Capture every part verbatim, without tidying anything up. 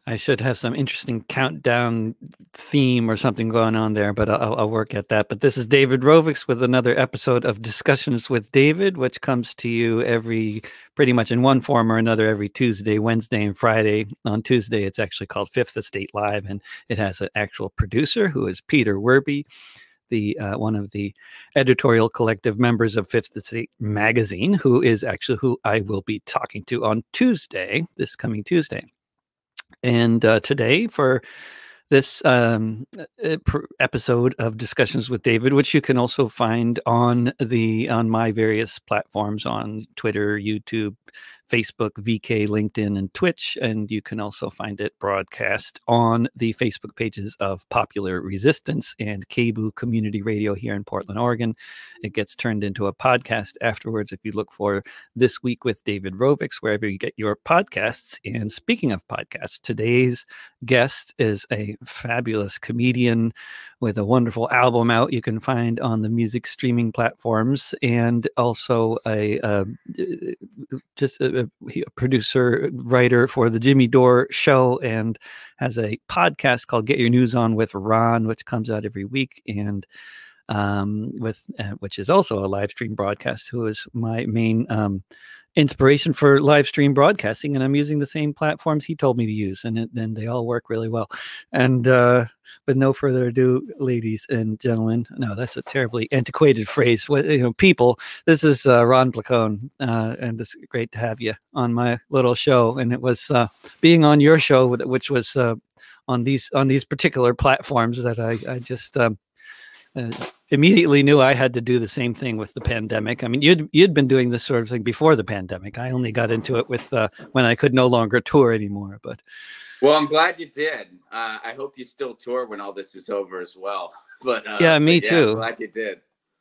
I should have some interesting countdown theme or something going on there, but I'll, I'll work at that. But this is David Rovics with another episode of Discussions with David, which comes to you every pretty much in one form or another every Tuesday, Wednesday, and Friday. On Tuesday, it's actually called Fifth Estate Live, and it has an actual producer who is Peter Werby, the uh, one of the editorial collective members of Fifth Estate Magazine, who is actually who I will be talking to on Tuesday, this coming Tuesday. And uh, today, for this um, episode of Discussions with David, which you can also find on the on my various platforms on Twitter, YouTube, Facebook, V K, LinkedIn, and Twitch. And you can also find it broadcast on the Facebook pages of Popular Resistance and K B O O Community Radio here in Portland, Oregon. It gets turned into a podcast afterwards if you look for This Week with David Rovics, wherever you get your podcasts. And speaking of podcasts, today's guest is a fabulous comedian with a wonderful album out you can find on the music streaming platforms, and also a uh, just a, a producer, writer for the Jimmy Dore Show, and has a podcast called Get Your News On with Ron, which comes out every week, and um, with uh, which is also a live stream broadcast. Who is my main um, inspiration for live stream broadcasting, and I'm using the same platforms he told me to use, and then they all work really well. And uh, with no further ado, ladies and gentlemen, no, that's a terribly antiquated phrase. What, you know, people, this is uh, Ron Placone, uh, and it's great to have you on my little show. And it was uh, being on your show, which was uh, on these on these particular platforms, that I, I just. Um, Uh, immediately knew I had to do the same thing with the pandemic. I mean, you'd you'd been doing this sort of thing before the pandemic. I only got into it with uh, when I could no longer tour anymore. But well, I'm glad you did. Uh, I hope you still tour when all this is over as well. But uh, yeah, me but yeah, too. I'm glad you did.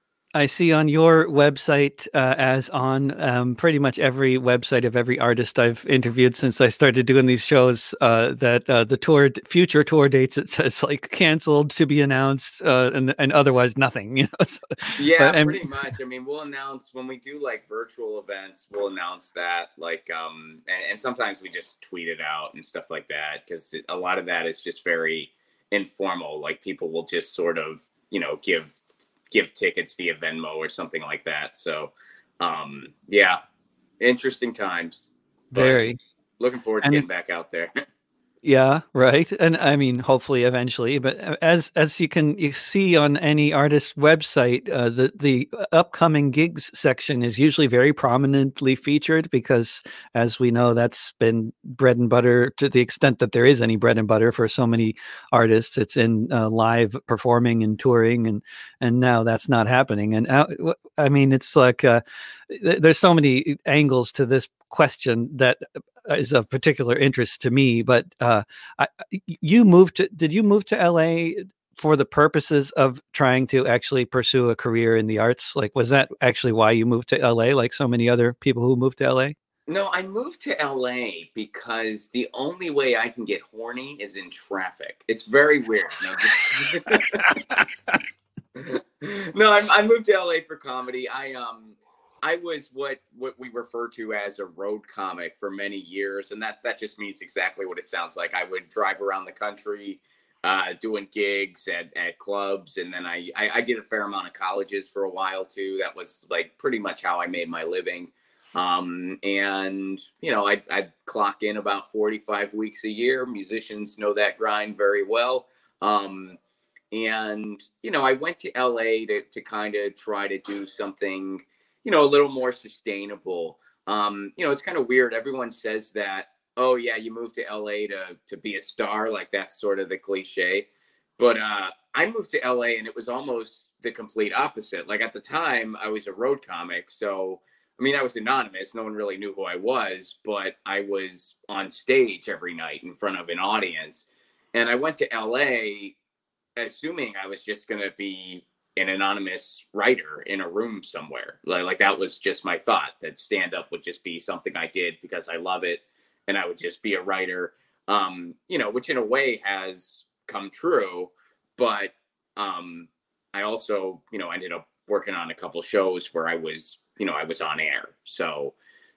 I see on your website, uh, as on um, pretty much every website of every artist I've interviewed since I started doing these shows, uh, that uh, the tour future tour dates, it says like canceled, to be announced, uh, and and otherwise nothing. You know. So, yeah, but, pretty much. I mean, we'll announce when we do like virtual events. We'll announce that, like, um, and, and sometimes we just tweet it out and stuff like that, because a lot of that is just very informal. Like, people will just sort of, you know, give. give tickets via Venmo or something like that. So, um, yeah, interesting times. Very. Looking forward to and getting it, back out there. Yeah, right. And I mean, hopefully eventually, but as as you can you see on any artist website, uh, the the upcoming gigs section is usually very prominently featured, because as we know, that's been bread and butter, to the extent that there is any bread and butter for so many artists. It's in uh, live performing and touring, and and now that's not happening. And uh, I mean, it's like uh, there's so many angles to this question that is of particular interest to me. But uh, I, you moved to, did you move to L A for the purposes of trying to actually pursue a career in the arts? Like, was that actually why you moved to L A, like so many other people who moved to L A? No, I moved to L A because the only way I can get horny is in traffic. It's very weird. No, just... no I, I moved to L A for comedy. I um I was what what we refer to as a road comic for many years, and that that just means exactly what it sounds like. I would drive around the country, uh, doing gigs at, at clubs, and then I, I I did a fair amount of colleges for a while too. That was like pretty much how I made my living. Um, and you know, I I'd clock in about forty-five weeks a year. Musicians know that grind very well. Um, and you know, I went to L A to to kind of try to do something, you know, a little more sustainable. Um, you know, it's kind of weird. Everyone says that, oh yeah, you moved to L A to to be a star, like that's sort of the cliche. But uh, I moved to L A and it was almost the complete opposite. Like, at the time, I was a road comic, so I mean, I was anonymous. No one really knew who I was, but I was on stage every night in front of an audience. And I went to L A assuming I was just going to be an anonymous writer in a room somewhere. Like, like that was just my thought, that stand up would just be something I did because I love it, and I would just be a writer. Um, you know, which in a way has come true, but um, I also, you know, ended up working on a couple shows where I was, you know, I was on air. So,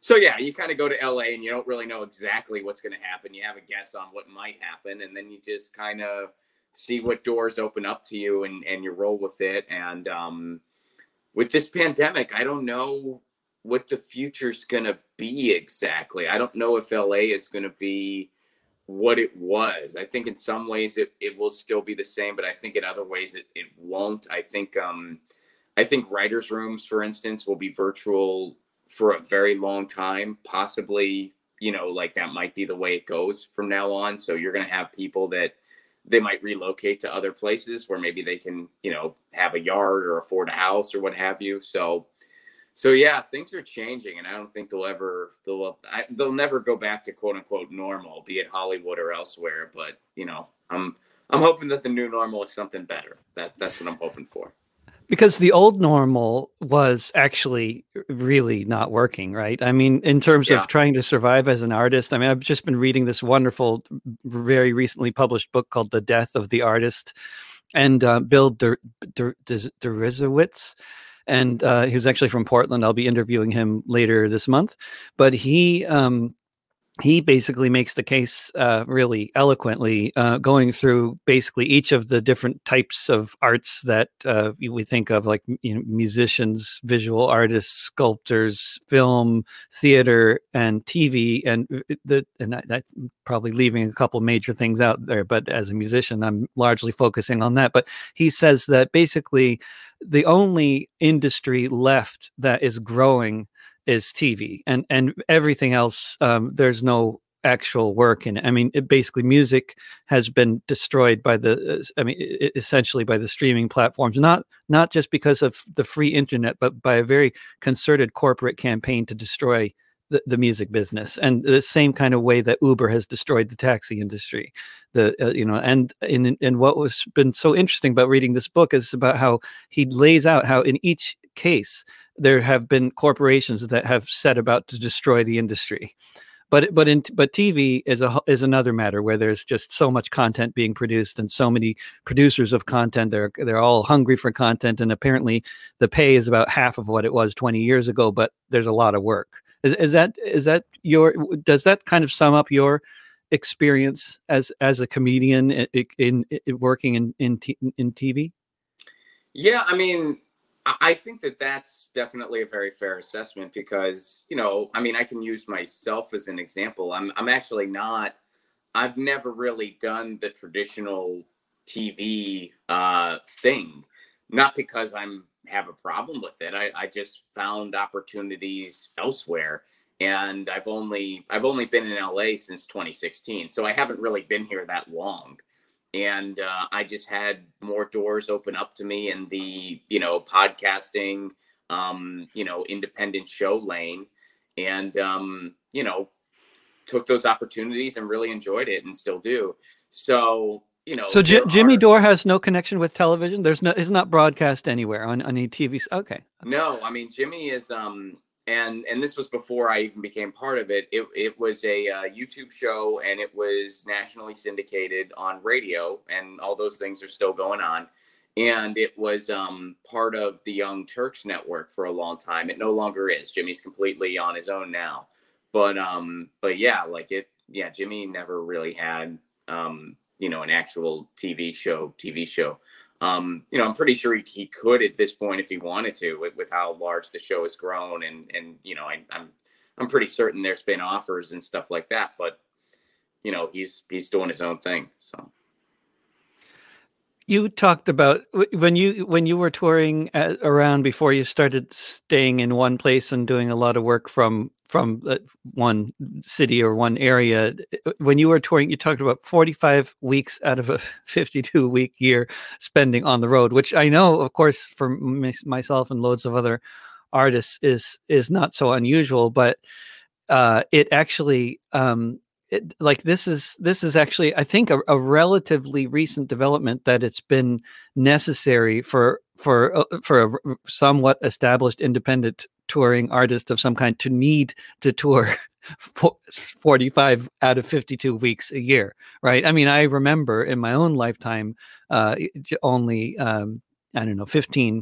So yeah, you kind of go to L A and you don't really know exactly what's going to happen. You have a guess on what might happen, and then you just kind of see what doors open up to you, and and you roll with it. And um, with this pandemic, I don't know what the future's going to be exactly. I don't know if L A is going to be what it was. I think in some ways it, it will still be the same, but I think in other ways it, it won't. I think um, I think writers' rooms, for instance, will be virtual for a very long time. Possibly, you know, like that might be the way it goes from now on. So you're going to have people that they might relocate to other places where maybe they can, you know, have a yard or afford a house or what have you. So So yeah, things are changing, and I don't think they'll ever they'll I, they'll never go back to quote unquote normal, be it Hollywood or elsewhere. But you know, I'm I'm hoping that the new normal is something better. That that's what I'm hoping for. Because the old normal was actually really not working, right? I mean, in terms Yeah. of trying to survive as an artist. I mean, I've just been reading this wonderful, very recently published book called "The Death of the Artist," and uh, Bill Der, Der, Der, Deresiewicz. And uh, he was actually from Portland. I'll be interviewing him later this month. But he um, he basically makes the case uh, really eloquently, uh, going through basically each of the different types of arts that uh, we think of, like, you know, musicians, visual artists, sculptors, film, theater, and T V. And the and that's probably leaving a couple major things out there. But as a musician, I'm largely focusing on that. But he says that basically the only industry left that is growing is T V, and and everything else, um, there's no actual work in it. I mean, it basically music has been destroyed by the, I mean, essentially by the streaming platforms, not not just because of the free internet, but by a very concerted corporate campaign to destroy the, the music business, and the same kind of way that Uber has destroyed the taxi industry. The uh, you know, and in in what was been so interesting about reading this book is about how he lays out how in each case there have been corporations that have set about to destroy the industry. But but in but T V is a is another matter, where there's just so much content being produced and so many producers of content. They're they're all hungry for content, and apparently the pay is about half of what it was twenty years ago. But there's a lot of work. Is is that is that your does that kind of sum up your experience as as a comedian in, in, in working in in, t- in T V? Yeah, I mean, I think that that's definitely a very fair assessment because, you know, I mean, I can use myself as an example. I'm I'm actually not, I've never really done the traditional T V uh, thing, not because I'm have a problem with it. I, I just found opportunities elsewhere. And I've only I've only been in L A since twenty sixteen. So I haven't really been here that long. And uh, I just had more doors open up to me in the, you know, podcasting, um, you know, independent show lane, and um, you know, took those opportunities and really enjoyed it, and still do. So, you know, so J- there Jimmy are, Dore has no connection with television. There's no, it's not broadcast anywhere on any T V. Okay. No, I mean, Jimmy is, um, and and this was before I even became part of it. It it was a uh, YouTube show, and it was nationally syndicated on radio, and all those things are still going on. And it was um, part of the Young Turks network for a long time. It no longer is. Jimmy's completely on his own now. But um, but yeah, like it, yeah, Jimmy never really had um, you know, an actual T V show, T V show. Um, you know, I'm pretty sure he, he could at this point if he wanted to, with, with how large the show has grown, and and you know, I, I'm I'm pretty certain there's been offers and stuff like that. But you know, he's he's doing his own thing. So you talked about when you when you were touring uh, around before you started staying in one place and doing a lot of work from from uh, one city or one area. When you were touring, you talked about forty-five weeks out of a fifty-two week year spending on the road, which I know, of course, for m- myself and loads of other artists is is not so unusual, but uh, it actually um, it, like this is this is actually, I think, a, a relatively recent development, that it's been necessary for for uh, for a somewhat established independent touring artist of some kind to need to tour forty-five out of fifty-two weeks a year, right? I mean, I remember in my own lifetime uh, only um, I don't know, fifteen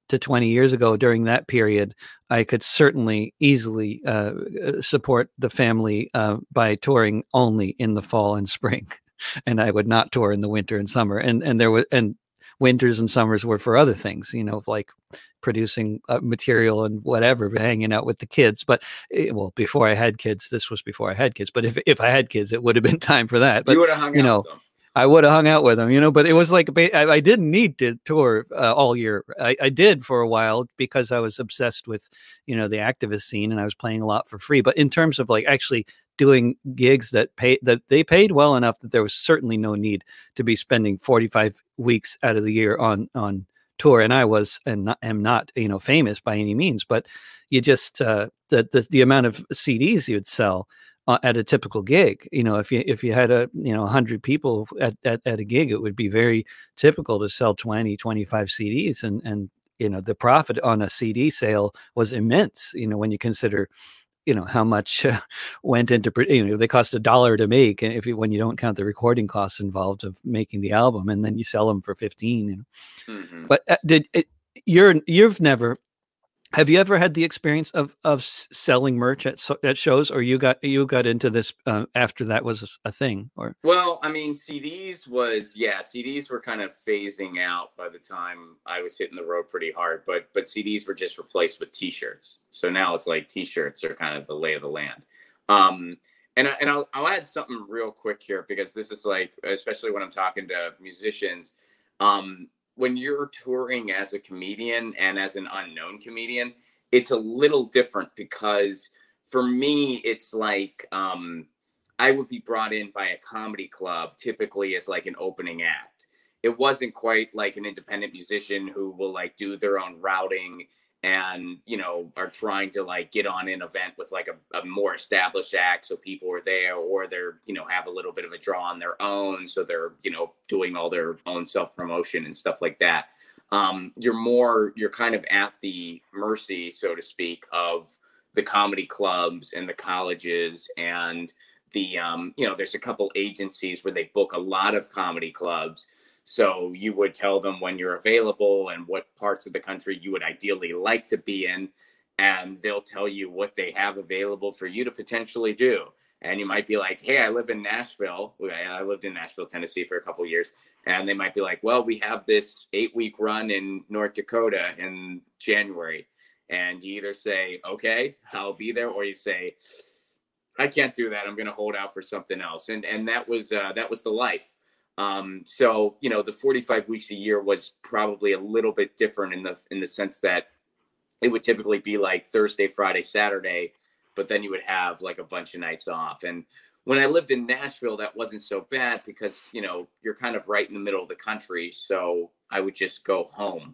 to twenty years ago, during that period, I could certainly easily uh, support the family uh, by touring only in the fall and spring, and I would not tour in the winter and summer. And and there was and winters and summers were for other things, you know, like producing uh, material and whatever, hanging out with the kids. But it, well, before I had kids, this was before I had kids. But if if I had kids, it would have been time for that. But you would have hung you out know, with them. I would have hung out with them, you know, but it was like, I, I didn't need to tour uh, all year. I, I did for a while because I was obsessed with, you know, the activist scene, and I was playing a lot for free. But in terms of like actually doing gigs that pay, that they paid well enough that there was certainly no need to be spending forty-five weeks out of the year on, on tour. And I was, and not, am not, you know, famous by any means, but you just, uh, the, the, the amount of C Ds you'd sell Uh, at a typical gig, you know, if you if you had a you know one hundred people at, at at a gig, it would be very typical to sell twenty, twenty-five C Ds, and and you know the profit on a C D sale was immense. You know, when you consider, you know, how much uh, went into, you know, they cost a dollar to make, and if you, when you don't count the recording costs involved of making the album, and then you sell them for fifteen. You know, Mm-hmm. but uh, did it, you're you've never. Have you ever had the experience of of selling merch at at shows, or you got you got into this uh, after that was a thing? Or Well, I mean, C Ds was yeah, C Ds were kind of phasing out by the time I was hitting the road pretty hard, but but C Ds were just replaced with T-shirts. So now it's like T-shirts are kind of the lay of the land. Um, and I, and I'll, I'll add something real quick here, because this is like, especially when I'm talking to musicians, um, when you're touring as a comedian and as an unknown comedian, it's a little different, because for me, it's like, um, I would be brought in by a comedy club, typically as like an opening act. It wasn't quite like an independent musician who will like do their own routing and, you know, are trying to like get on an event with like a, a more established act, so people are there, or they're, you know, have a little bit of a draw on their own, so they're, you know, doing all their own self-promotion and stuff like that. Um, you're more, you're kind of at the mercy, so to speak, of the comedy clubs and the colleges, and the, um, you know, there's a couple agencies where they book a lot of comedy clubs. So you would tell them when you're available and what parts of the country you would ideally like to be in, and they'll tell you what they have available for you to potentially do. And you might be like, hey, I live in Nashville. I lived in Nashville, Tennessee for a couple of years. And they might be like, well, we have this eight week run in North Dakota in January. And you either say, okay, I'll be there, or you say, I can't do that. I'm going to hold out for something else. And and that was uh, that was the life. Um, so, you know, the forty-five weeks a year was probably a little bit different in the in the sense that it would typically be like Thursday, Friday, Saturday, but then you would have like a bunch of nights off. And when I lived in Nashville, that wasn't so bad, because, you know, you're kind of right in the middle of the country. So I would just go home,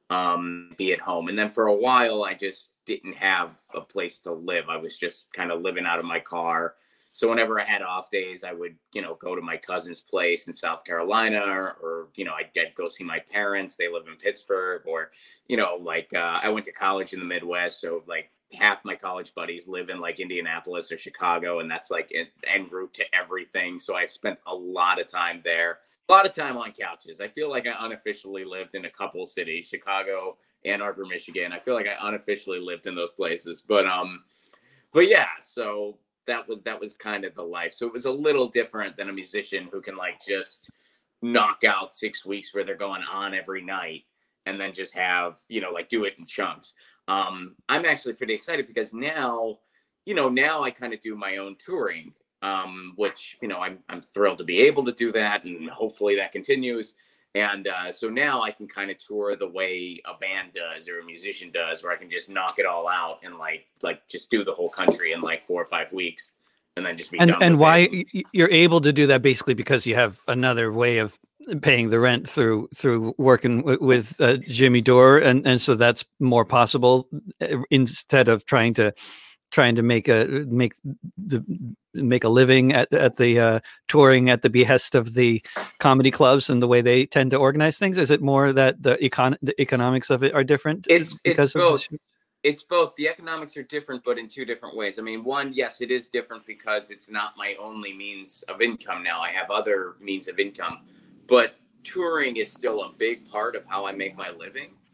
um, be at home. And then for a while, I just didn't have a place to live. I was just kind of living out of my car. So whenever I had off days, I would, you know, go to my cousin's place in South Carolina, or, or you know, I'd, I'd go see my parents. They live in Pittsburgh, or, you know, like uh, I went to college in the Midwest. So like half my college buddies live in like Indianapolis or Chicago, and that's like an en route to everything. So I spent a lot of time there, a lot of time on couches. I feel like I unofficially lived in a couple cities, Chicago, Ann Arbor, Michigan. I feel like I unofficially lived in those places, but, um, but yeah, so that was, that was kind of the life. So it was a little different than a musician who can like just knock out six weeks where they're going on every night and then just have, you know, like do it in chunks. Um, I'm actually pretty excited, because now, you know, now I kind of do my own touring, um, which, you know, I'm, I'm thrilled to be able to do that, and hopefully that continues. And uh, so now I can kind of tour the way a band does or a musician does, where I can just knock it all out and like, like just do the whole country in like four or five weeks and then just be and done and with why it. You're able to do that basically because you have another way of paying the rent through through working w- with uh, Jimmy Dore, and and so that's more possible, uh, instead of trying to trying to make a make the make a living at at the uh, touring at the behest of the comedy clubs and the way they tend to organize things. Is it more that the econ the economics of it are different It's, it's because of both. this? It's both. The economics are different, but in two different ways. I mean, one, yes, it is different because it's not my only means of income now. I have other means of income, but touring is still a big part of how I make my living.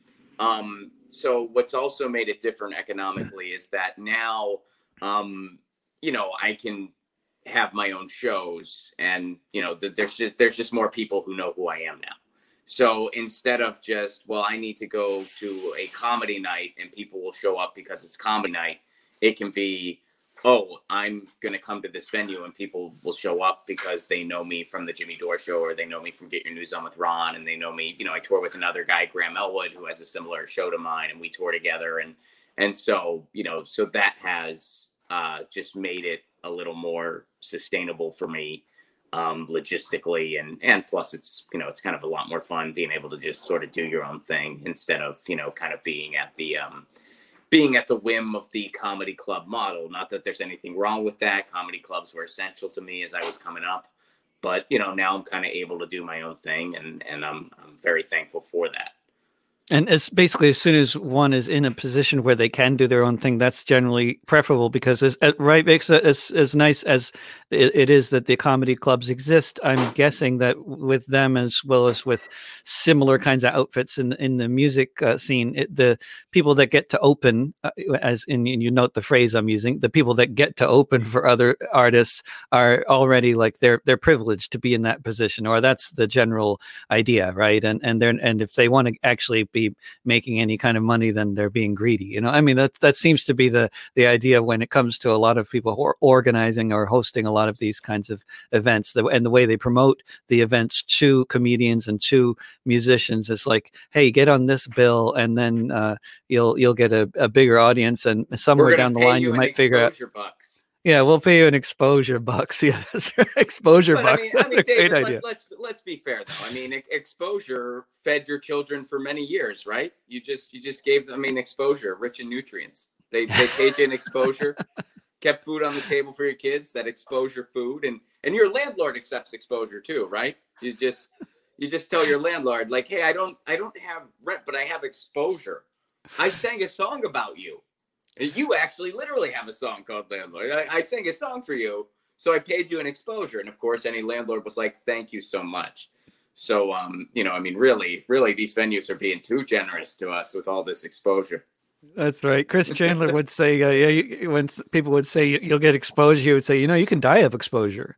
Um, so what's also made it different economically is that now, um, you know, I can have my own shows, and you know, the, there's just there's just more people who know who I am now. So instead of just, well, I need to go to a comedy night and people will show up because it's comedy night, it can be, oh, I'm going to come to this venue and people will show up because they know me from the Jimmy Dore Show, or they know me from Get Your News On with Ron, and they know me, you know, I tour with another guy, Graham Elwood, who has a similar show to mine, and we tour together. And, and so, you know, so that has uh, just made it a little more sustainable for me. Um, logistically, and and plus it's, you know, it's kind of a lot more fun being able to just sort of do your own thing instead of, you know, kind of being at the um, being at the whim of the comedy club model. Not that there's anything wrong with that. Comedy clubs were essential to me as I was coming up, but you know, now I'm kind of able to do my own thing, and and I'm I'm very thankful for that. And it's basically, as soon as one is in a position where they can do their own thing, that's generally preferable, because as, right, makes it as, as nice as it, it is that the comedy clubs exist. I'm guessing that with them, as well as with similar kinds of outfits in in the music uh, scene, it, the people that get to open, uh, as in, you note the phrase I'm using, the people that get to open for other artists are already like they're they're privileged to be in that position, or that's the general idea, right? And and they're and if they want to actually be making any kind of money, then they're being greedy. You know, I mean, that that seems to be the the idea when it comes to a lot of people who are organizing or hosting a lot of these kinds of events. The, and the way they promote the events to comedians and to musicians is like, hey, get on this bill, and then uh, you'll you'll get a, a bigger audience, and somewhere down the line you, you might figure out. Bucks. Yeah, we'll pay you an exposure bucks. Yeah, that's right. Exposure but, bucks. I mean, that's I mean, a David, great idea. Let, let's let's be fair though. I mean, exposure fed your children for many years, right? You just you just gave them, I mean, exposure, rich in nutrients. They they paid you in exposure, kept food on the table for your kids. That exposure food, and and your landlord accepts exposure too, right? You just you just tell your landlord, like, hey, I don't I don't have rent, but I have exposure. I sang a song about you. You actually literally have a song called Landlord. I, I sang a song for you, so I paid you an exposure. And of course, any landlord was like, thank you so much. So, um, you know, I mean, really, really, these venues are being too generous to us with all this exposure. That's right. Chris Chandler would say, uh, yeah, you, when people would say you'll get exposure, he would say, you know, you can die of exposure.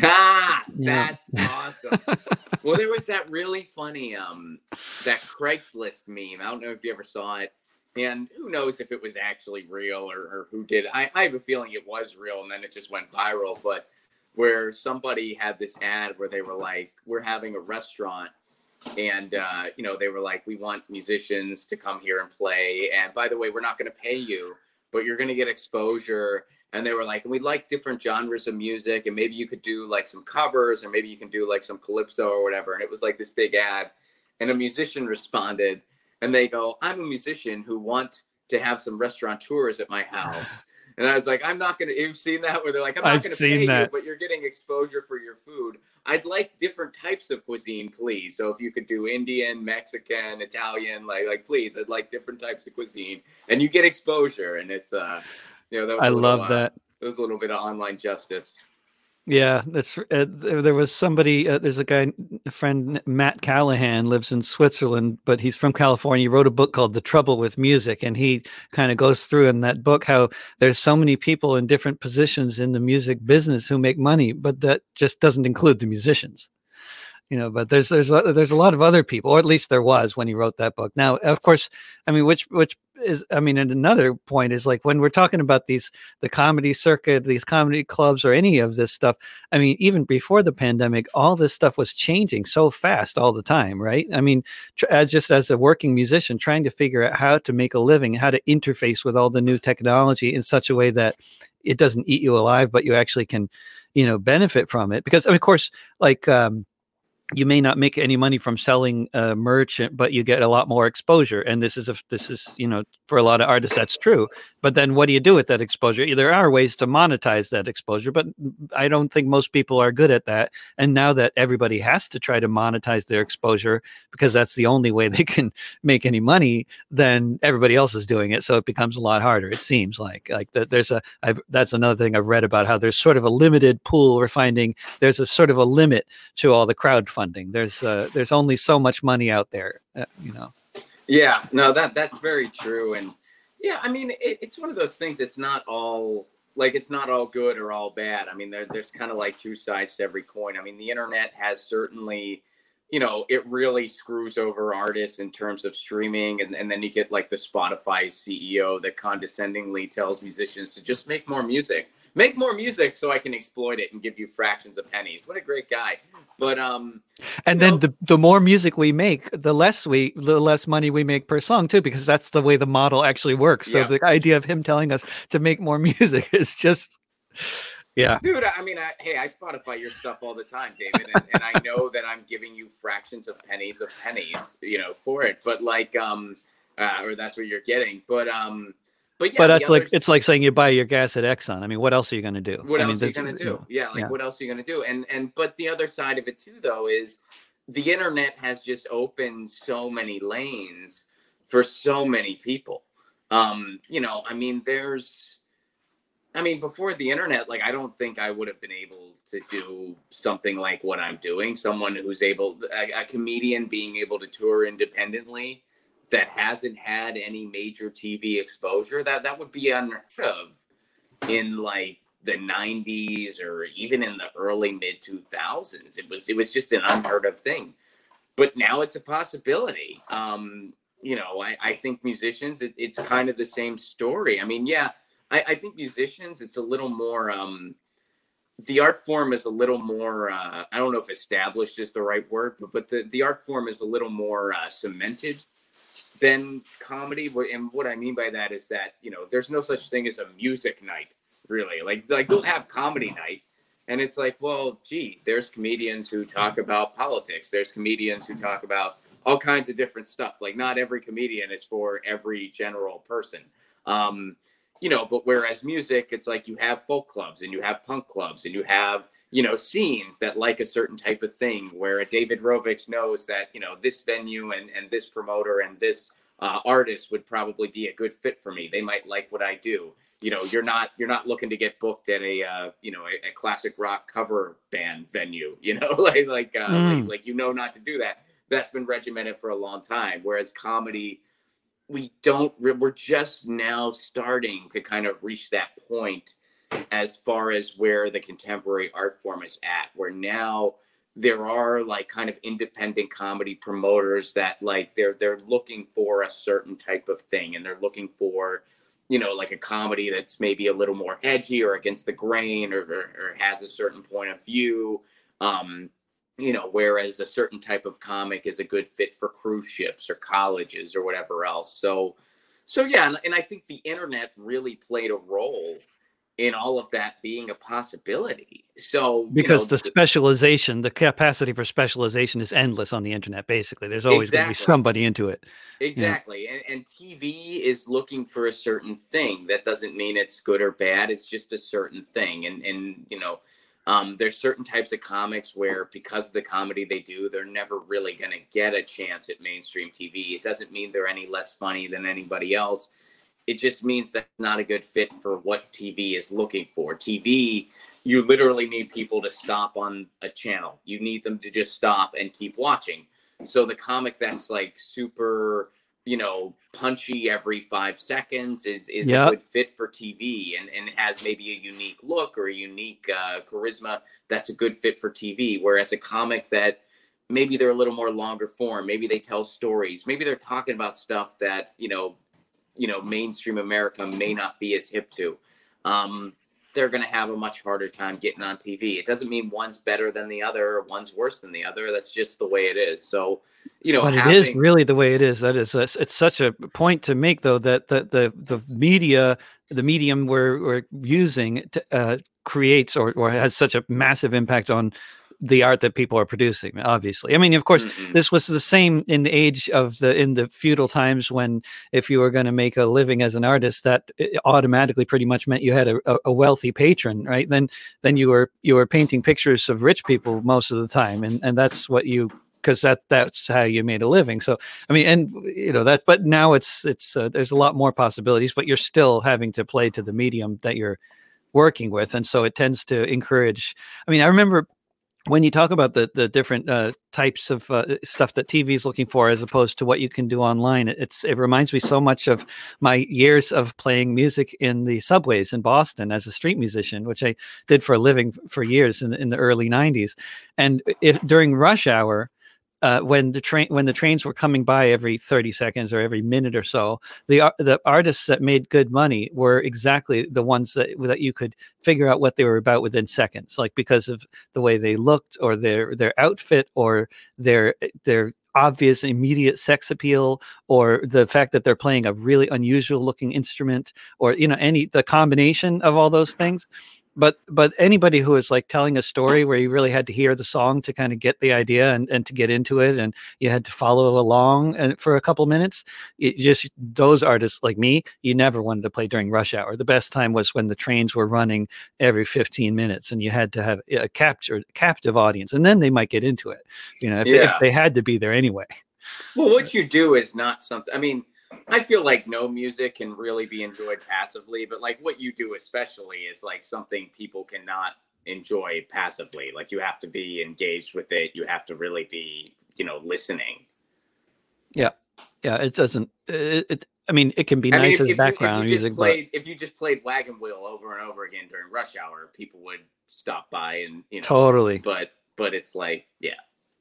Ah, that's yeah. awesome. Well, there was that really funny, um, that Craigslist meme. I don't know if you ever saw it. And who knows if it was actually real, or, or who did. I, I have a feeling it was real, and then it just went viral. But where somebody had this ad where they were like, we're having a restaurant, and, uh, you know, they were like, we want musicians to come here and play. And by the way, we're not going to pay you, but you're going to get exposure. And they were like, we'd like different genres of music, and maybe you could do like some covers, or maybe you can do like some calypso or whatever. And it was like this big ad. And a musician responded. And they go, I'm a musician who want to have some restaurateurs at my house. And I was like, I'm not going to, you've seen that where they're like, I'm not going to pay that. you, but you're getting exposure for your food. I'd like different types of cuisine, please. So if you could do Indian, Mexican, Italian, like, like, please, I'd like different types of cuisine. And you get exposure. And it's, uh, you know, that was I a little, love that. Uh, there was a little bit of online justice. Yeah, that's uh, there was somebody, uh, there's a guy, a friend, Matt Callahan, lives in Switzerland, but he's from California. He wrote a book called The Trouble with Music. And he kind of goes through in that book how there's so many people in different positions in the music business who make money, but that just doesn't include the musicians. You know, but there's there's there's a lot of other people, or at least there was when he wrote that book. Now, of course, I mean, which which is, I mean, and another point is like when we're talking about these, the comedy circuit, these comedy clubs, or any of this stuff. I mean, even before the pandemic, all this stuff was changing so fast all the time, right? I mean, as just as a working musician, trying to figure out how to make a living, how to interface with all the new technology in such a way that it doesn't eat you alive, but you actually can, you know, benefit from it. Because I mean, of course, like. Um, you may not make any money from selling uh, merch, but you get a lot more exposure. And this is, a, this is, you know, for a lot of artists, that's true. But then what do you do with that exposure? There are ways to monetize that exposure, but I don't think most people are good at that. And now that everybody has to try to monetize their exposure because that's the only way they can make any money, then everybody else is doing it. So it becomes a lot harder. It seems like, like that there's a, I've, that's another thing I've read about how there's sort of a limited pool. We're finding there's a sort of a limit to all the crowdfunding. Funding. There's uh, there's only so much money out there, uh, you know. Yeah, no, that that's very true. And yeah, I mean, it, it's one of those things. It's not all like it's not all good or all bad. I mean, there, there's kind of like two sides to every coin. I mean, the internet has certainly, you know, it really screws over artists in terms of streaming, and, and then you get like the Spotify C E O that condescendingly tells musicians to just make more music, make more music, so I can exploit it and give you fractions of pennies. What a great guy! But um, and then know, the the more music we make, the less we the less money we make per song too, because that's the way the model actually works. So yeah. The idea of him telling us to make more music is just. Yeah, dude. I mean, I, hey, I Spotify your stuff all the time, David, and, and I know that I'm giving you fractions of pennies of pennies, you know, for it. But like, um, uh, or that's what you're getting. But um, but yeah, but that's like it's like saying you buy your gas at Exxon. I mean, what else are you going to do? What I else mean, are you going to do? Yeah, like yeah. what else are you going to do? And and but the other side of it too, though, is the internet has just opened so many lanes for so many people. Um, you know, I mean, there's. I mean, before the internet, like, I don't think I would have been able to do something like what I'm doing. Someone who's able, a, a comedian being able to tour independently that hasn't had any major T V exposure, that, that would be unheard of in like the nineties or even in the early mid two thousands. It was, it was just an unheard of thing. But now it's a possibility. Um, you know, I, I think musicians, it, it's kind of the same story. I mean, yeah. I, I think musicians, it's a little more, um, the art form is a little more, uh, I don't know if established is the right word, but, but the, the art form is a little more uh, cemented than comedy. And what I mean by that is that, you know, there's no such thing as a music night, really. Like, like they'll have comedy night. And it's like, well, gee, there's comedians who talk about politics. There's comedians who talk about all kinds of different stuff. Like, not every comedian is for every general person. Um, You know, but whereas music, it's like you have folk clubs and you have punk clubs and you have, you know, scenes that like a certain type of thing where a David Rovics knows that, you know, this venue and, and this promoter and this uh, artist would probably be a good fit for me. They might like what I do. You know, you're not you're not looking to get booked at a, uh, you know, a, a classic rock cover band venue, you know, like, like, uh, mm. like, like, you know, not to do that. That's been regimented for a long time. Whereas comedy, we don't, we're just now starting to kind of reach that point as far as where the contemporary art form is at, where now there are like kind of independent comedy promoters that like they're, they're looking for a certain type of thing. And they're looking for, you know, like a comedy that's maybe a little more edgy or against the grain or, or, or has a certain point of view. Um, You know, whereas a certain type of comic is a good fit for cruise ships or colleges or whatever else. So, so yeah, and, and I think the internet really played a role in all of that being a possibility. So, because you know, the specialization, the capacity for specialization is endless on the internet. Basically, there's always exactly. going to be somebody into it. Exactly, yeah. and, and T V is looking for a certain thing. That doesn't mean it's good or bad. It's just a certain thing, and and you know. Um, there's certain types of comics where because of the comedy they do, they're never really going to get a chance at mainstream T V. It doesn't mean they're any less funny than anybody else. It just means that's not a good fit for what T V is looking for. T V, you literally need people to stop on a channel. You need them to just stop and keep watching. So the comic that's like super, you know, punchy every five seconds is, is yep. a good fit for T V and, and has maybe a unique look or a unique uh, charisma. That's a good fit for T V. Whereas a comic that maybe they're a little more longer form, maybe they tell stories, maybe they're talking about stuff that, you know, you know, mainstream America may not be as hip to. Um, they're going to have a much harder time getting on T V. It doesn't mean one's better than the other or one's worse than the other. That's just the way it is. So, you know, but having... it is really the way it is. That is, it's such a point to make, though, that the the, the media, the medium we're, we're using to, uh, creates or, or has such a massive impact on the art that people are producing, obviously. I mean, of course, mm-hmm. this was the same in the age of the, in the feudal times when if you were going to make a living as an artist, that automatically pretty much meant you had a, a wealthy patron, right? Then, then you were, you were painting pictures of rich people most of the time. And, and that's what you, cause that, that's how you made a living. So, I mean, and you know, that, but now it's, it's, uh, there's a lot more possibilities, but you're still having to play to the medium that you're working with. And so it tends to encourage, I mean, I remember when you talk about the the different uh, types of uh, stuff that T V is looking for, as opposed to what you can do online, it's it reminds me so much of my years of playing music in the subways in Boston as a street musician, which I did for a living for years in, in the early nineties. And if during rush hour, uh, when the train when the trains were coming by every thirty seconds or every minute or so, the the artists that made good money were exactly the ones that that you could figure out what they were about within seconds, like because of the way they looked or their their outfit or their their obvious immediate sex appeal, or the fact that they're playing a really unusual looking instrument, or you know any the combination of all those things. But but anybody who is like telling a story where you really had to hear the song to kind of get the idea, and, and to get into it, and you had to follow along and for a couple minutes, it just those artists like me, you never wanted to play during rush hour. The best time was when the trains were running every fifteen minutes and you had to have a captured captive audience, and then they might get into it, you know, if, Yeah. they, if they had to be there anyway. Well, what you do is not something, I mean, I feel like no music can really be enjoyed passively, but like what you do especially is like something people cannot enjoy passively. Like you have to be engaged with it. You have to really be, you know, listening. Yeah. Yeah. It doesn't, it, it I mean, it can be I mean, nice if, as if, background you, if you music, just played, but if you just played Wagon Wheel over and over again during rush hour, people would stop by and, you know, totally. but, but it's like, yeah.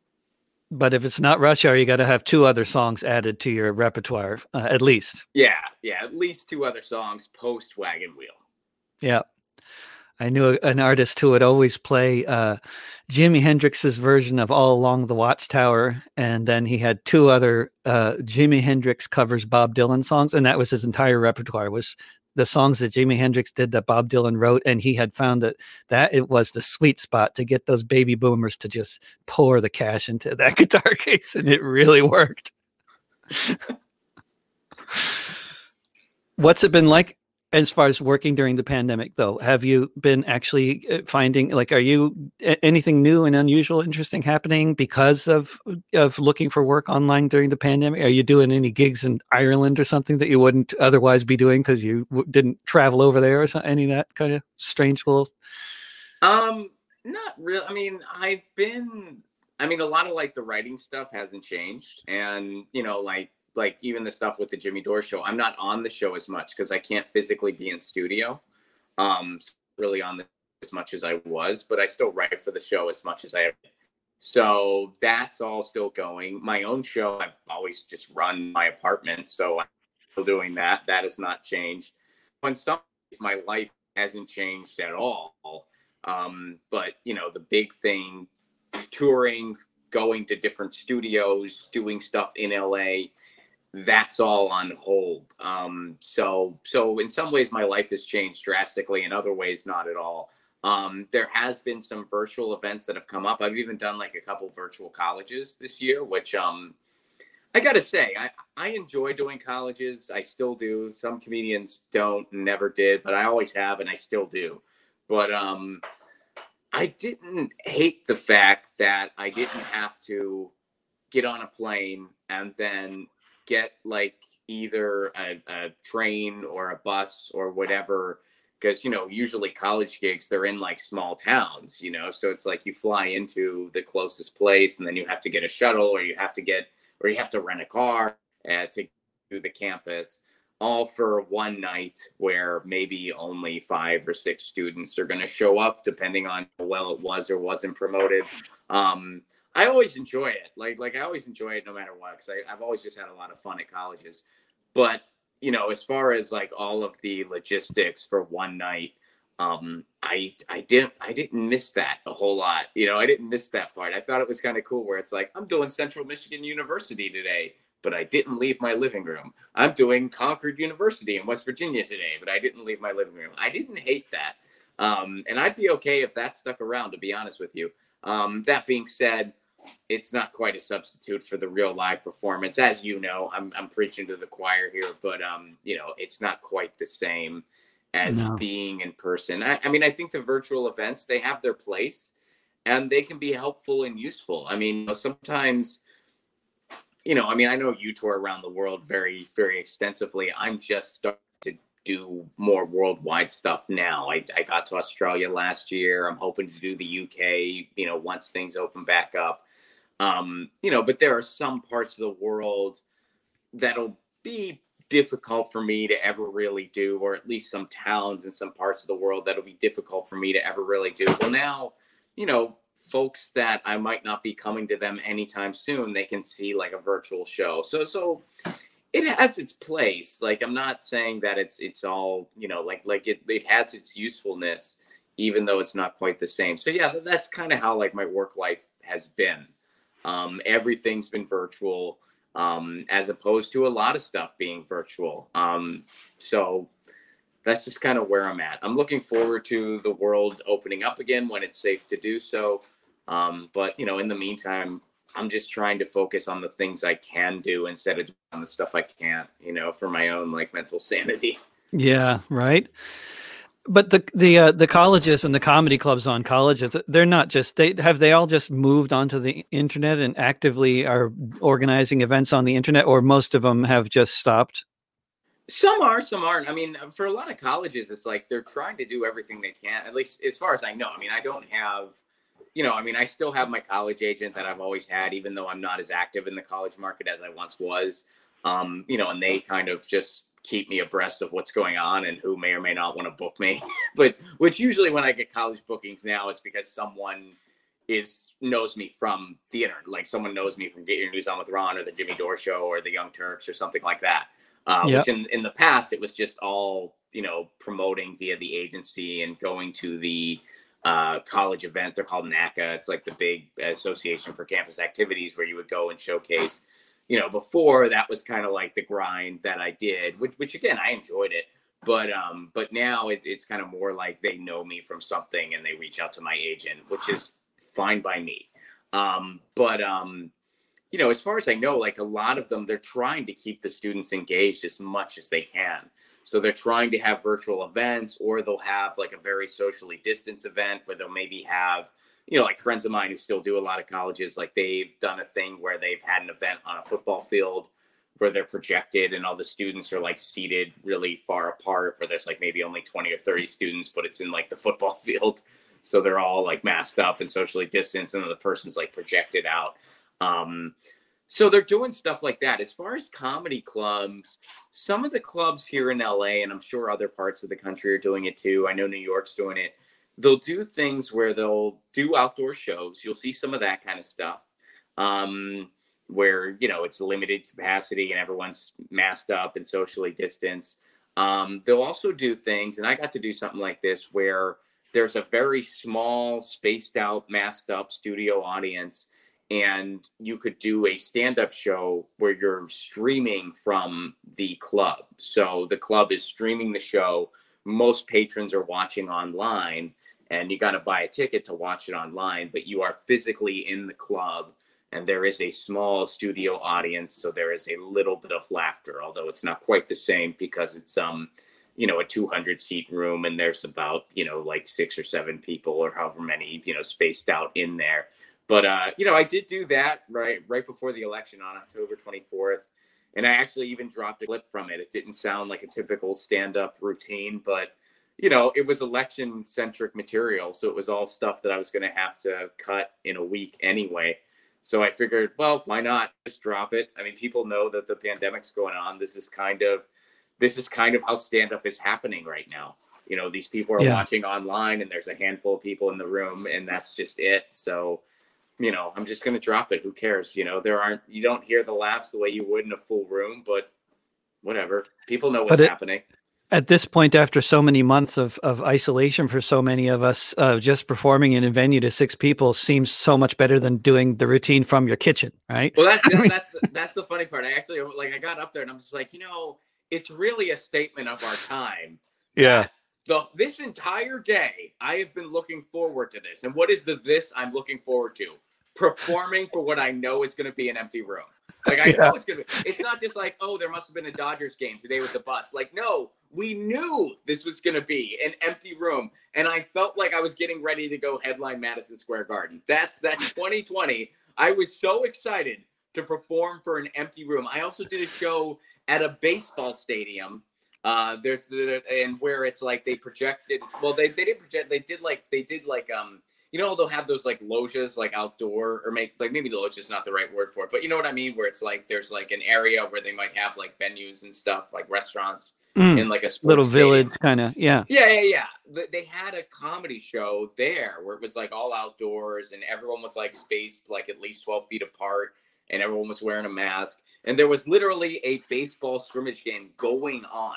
But if it's not rush hour, you got to have two other songs added to your repertoire, uh, at least. Yeah, yeah, at least two other songs post Wagon Wheel. Yeah, I knew an artist who would always play uh, Jimi Hendrix's version of "All Along the Watchtower," and then he had two other uh, Jimi Hendrix covers Bob Dylan songs, and that was his entire repertoire. Was the songs that Jimi Hendrix did that Bob Dylan wrote, and he had found that that it was the sweet spot to get those baby boomers to just pour the cash into that guitar case, and it really worked. What's it been like as far as working during the pandemic, though? Have you been actually finding, like, are you anything new and unusual, interesting happening because of of looking for work online during the pandemic? Are you doing any gigs in Ireland or something that you wouldn't otherwise be doing because you w- didn't travel over there, or something, any of that kind of strange little? Um, not really. I mean, I've been. I mean, a lot of like the writing stuff hasn't changed, and you know, like like even the stuff with the Jimmy Dore show, I'm not on the show as much because I can't physically be in studio. Um, really on the as much as I was, but I still write for the show as much as I have. So that's all still going. My own show, I've always just run my apartment, so I'm still doing that. That has not changed. In some ways, my life hasn't changed at all. Um, but you know, the big thing, touring, going to different studios, doing stuff in L A, that's all on hold. Um, so, so in some ways, my life has changed drastically. In other ways, not at all. Um, there has been some virtual events that have come up. I've even done like a couple virtual colleges this year, which um, I got to say, I, I enjoy doing colleges. I still do. Some comedians don't, never did, but I always have, and I still do. But um, I didn't hate the fact that I didn't have to get on a plane and then get like either a, a train or a bus or whatever, because you know usually college gigs, they're in like small towns, you know, so it's like you fly into the closest place and then you have to get a shuttle, or you have to get or you have to rent a car uh, to to the campus, all for one night where maybe only five or six students are going to show up, depending on how well it was or wasn't promoted. um I always enjoy it. Like, like I always enjoy it no matter what, because I've always just had a lot of fun at colleges. But, you know, as far as like all of the logistics for one night, um, I I didn't I didn't miss that a whole lot. You know, I didn't miss that part. I thought it was kind of cool where it's like, I'm doing Central Michigan University today, but I didn't leave my living room. I'm doing Concord University in West Virginia today, but I didn't leave my living room. I didn't hate that. Um, and I'd be okay if that stuck around, to be honest with you. Um, that being said, it's not quite a substitute for the real live performance. As you know, I'm I'm preaching to the choir here, but um, you know, it's not quite the same as No. being in person. I, I mean, I think the virtual events, they have their place and they can be helpful and useful. I mean, sometimes, you know, I mean, I know you tour around the world very, very extensively. I'm just starting to do more worldwide stuff now. I, I got to Australia last year. I'm hoping to do the U K, you know, once things open back up. Um, you know, but there are some parts of the world that'll be difficult for me to ever really do, or at least some towns in some parts of the world that'll be difficult for me to ever really do. Well, now, you know, folks that I might not be coming to them anytime soon, they can see like a virtual show. So, so it has its place. Like, I'm not saying that it's, it's all, you know, like, like it, it has its usefulness, even though it's not quite the same. So yeah, that's kind of how like my work life has been. Um, everything's been virtual, um, as opposed to a lot of stuff being virtual. Um, so that's just kind of where I'm at. I'm looking forward to the world opening up again when it's safe to do so. Um, but, you know, in the meantime, I'm just trying to focus on the things I can do instead of on the stuff I can't, you know, for my own like mental sanity. Yeah, right. But the the uh, the colleges and the comedy clubs on colleges, they're not just they have they all just moved onto the internet and actively are organizing events on the internet, or most of them have just stopped? Some are, some aren't. I mean, for a lot of colleges, it's like they're trying to do everything they can, at least as far as I know. I mean, I don't have, you know, I mean, I still have my college agent that I've always had, even though I'm not as active in the college market as I once was. Um, you know, and they kind of just keep me abreast of what's going on and who may or may not want to book me. But which usually when I get college bookings now, it's because someone is knows me from the internet. Like someone knows me from Get Your News On with Ron or the Jimmy Dore Show or the Young Turks or something like that. Uh, Yep. Which in, in the past, it was just all, you know, promoting via the agency and going to the uh, college event. They're called NACA. It's like the big association for campus activities where you would go and showcase. You know, before that was kind of like the grind that I did, which, which again, I enjoyed it. But um, but now it, it's kind of more like they know me from something and they reach out to my agent, which is fine by me. Um, but, um, you know, as far as I know, like a lot of them, they're trying to keep the students engaged as much as they can. So they're trying to have virtual events, or they'll have like a very socially distanced event where they'll maybe have, you know, like friends of mine who still do a lot of colleges, like they've done a thing where they've had an event on a football field where they're projected and all the students are like seated really far apart, where there's like maybe only twenty or thirty students, but it's in like the football field. So they're all like masked up and socially distanced, and then the person's like projected out. Um, so they're doing stuff like that. As far as comedy clubs, some of the clubs here in L A, and I'm sure other parts of the country are doing it too. I know New York's doing it. They'll do things where they'll do outdoor shows. You'll see some of that kind of stuff, um, where, you know, it's limited capacity and everyone's masked up and socially distanced. Um, they'll also do things, and I got to do something like this, where there's a very small, spaced out, masked up studio audience, and you could do a stand-up show where you're streaming from the club. So the club is streaming the show. Most patrons are watching online, and you got to buy a ticket to watch it online, but you are physically in the club, and there is a small studio audience. So there is a little bit of laughter, although it's not quite the same because it's, um, you know, a two hundred seat room, and there's about, you know, like six or seven people or however many, you know, spaced out in there. But, uh, you know, I did do that right right before the election on October twenty-fourth. And I actually even dropped a clip from it. It didn't sound like a typical stand-up routine, but, you know, it was election-centric material. So it was all stuff that I was going to have to cut in a week anyway. So I figured, well, why not just drop it? I mean, people know that the pandemic's going on. This is kind of, this is kind of how stand-up is happening right now. You know, these people are Yeah. watching online, and there's a handful of people in the room, and that's just it. So, you know, I'm just going to drop it. Who cares? You know, there aren't, you don't hear the laughs the way you would in a full room, but whatever. People know what's But it- happening. At this point, after so many months of, of isolation for so many of us, uh, just performing in a venue to six people seems so much better than doing the routine from your kitchen, right? Well, that's, that, that's, the, that's the funny part. I actually, like, I got up there and I'm just like, you know, it's really a statement of our time. Yeah. The, this entire day, I have been looking forward to this. And what is the this I'm looking forward to? Performing for what I know is going to be an empty room. Like, I Yeah. know it's going to be. It's not just like, oh, there must have been a Dodgers game today with the bus. Like, no, we knew this was going to be an empty room. And I felt like I was getting ready to go headline Madison Square Garden. That's that twenty twenty. I was so excited to perform for an empty room. I also did a show at a baseball stadium Uh, there's the, and where it's like they projected. Well, they, they didn't project. They did like they did like um. You know, they'll have those like loges, like outdoor, or make like maybe the loge is not the right word for it, but you know what I mean, where it's like there's like an area where they might have like venues and stuff, like restaurants Mm. in like a Little sports village stadium. kind of, yeah. Yeah, yeah, yeah. Th- They had a comedy show there where it was like all outdoors and everyone was like spaced like at least twelve feet apart and everyone was wearing a mask. And there was literally a baseball scrimmage game going on.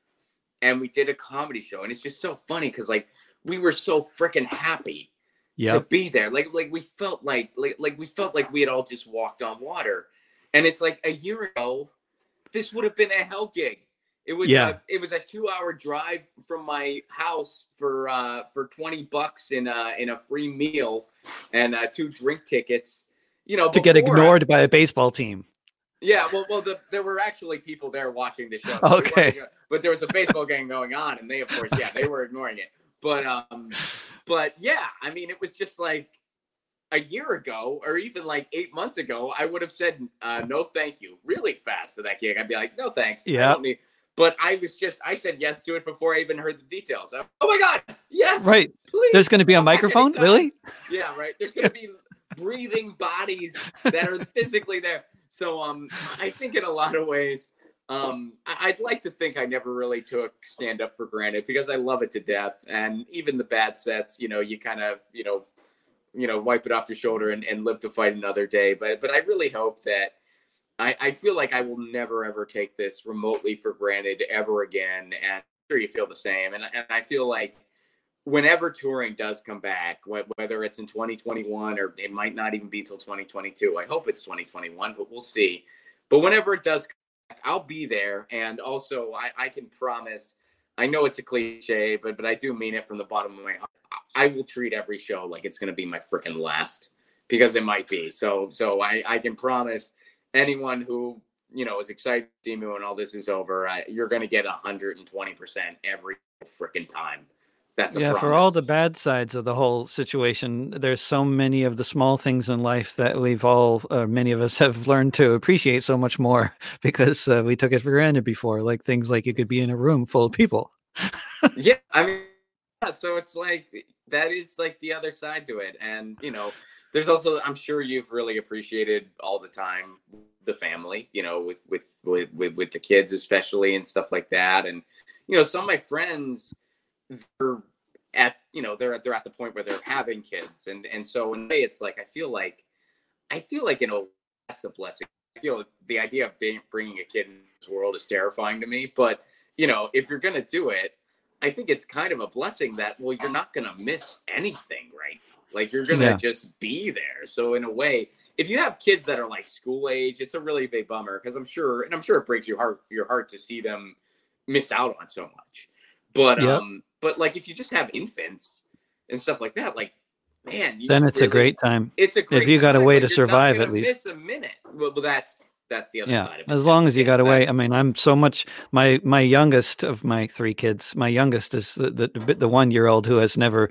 And we did a comedy show. And it's just so funny because like we were so freaking happy to Yep. be there. Like like we felt like like like we felt like we had all just walked on water. And it's like a year ago, this would have been a hell gig. It was Yeah. a, it was a two hour drive from my house for uh, for twenty bucks in a in a free meal and uh, two drink tickets. You know, To get before I- ignored by a baseball team. yeah, well, well, the, there were actually people there watching the show. Okay. we weren't igno- but there was a baseball game going on, and they, of course, yeah, they were ignoring it. But um, but yeah, I mean, it was just like a year ago, or even like eight months ago, I would have said uh, no, thank you, really fast to that gig. I'd be like, no, thanks. I Yeah. don't need. But I was just, I said yes to it before I even heard the details. I- oh my God, yes. Right. Please. There's going to be a come back microphone? anytime. Really? Yeah, right. There's going to be breathing bodies that are physically there. So um, I think in a lot of ways, um, I- I'd like to think I never really took stand up for granted because I love it to death. And even the bad sets, you know, you kind of, you know, you know, wipe it off your shoulder and, and live to fight another day. But but I really hope that I, I feel like I will never, ever take this remotely for granted ever again. And I'm sure you feel the same. And, and I feel like whenever touring does come back, wh- whether it's in twenty twenty-one or it might not even be till twenty twenty-two, I hope it's twenty twenty-one, but we'll see. But whenever it does come back, I'll be there. And also, I, I can promise, I know it's a cliche, but but I do mean it from the bottom of my heart. I will treat every show like it's going to be my freaking last because it might be. So so I, I can promise anyone who, you know, is excited to see me when all this is over, uh, you're going to get one hundred twenty percent every freaking time. That's a Yeah, promise. for all the bad sides of the whole situation, there's so many of the small things in life that we've all, uh, many of us have learned to appreciate so much more because uh, we took it for granted before, like things like you could be in a room full of people. Yeah, I mean, yeah, so it's like that is like the other side to it. And, you know, there's also, I'm sure you've really appreciated all the time the family, you know, with, with, with, with, with the kids, especially and stuff like that. And, you know, some of my friends, they're at, you know, they're at, they're at the point where they're having kids. And, and so in a way it's like, I feel like, I feel like, you know, that's a blessing. I feel the idea of being, bringing a kid into this world is terrifying to me, but you know, if you're going to do it, I think it's kind of a blessing that, well, you're not going to miss anything, right? Like you're going to Yeah. just be there. So in a way, if you have kids that are like school age, it's a really big bummer because I'm sure, and I'm sure it breaks your heart, your heart to see them miss out on so much. But, Yep. um, but like if you just have infants and stuff like that, like, man, you Then it's a really- great time. It's a great you got a time. way Like, to you're not survive gonna at least. Miss a minute. Well, well, that's that's the other Yeah, side of it. as long as you Yeah, got away. I that's- mean, I'm so much. My my youngest of my three kids, my youngest is the the, the one year old who has never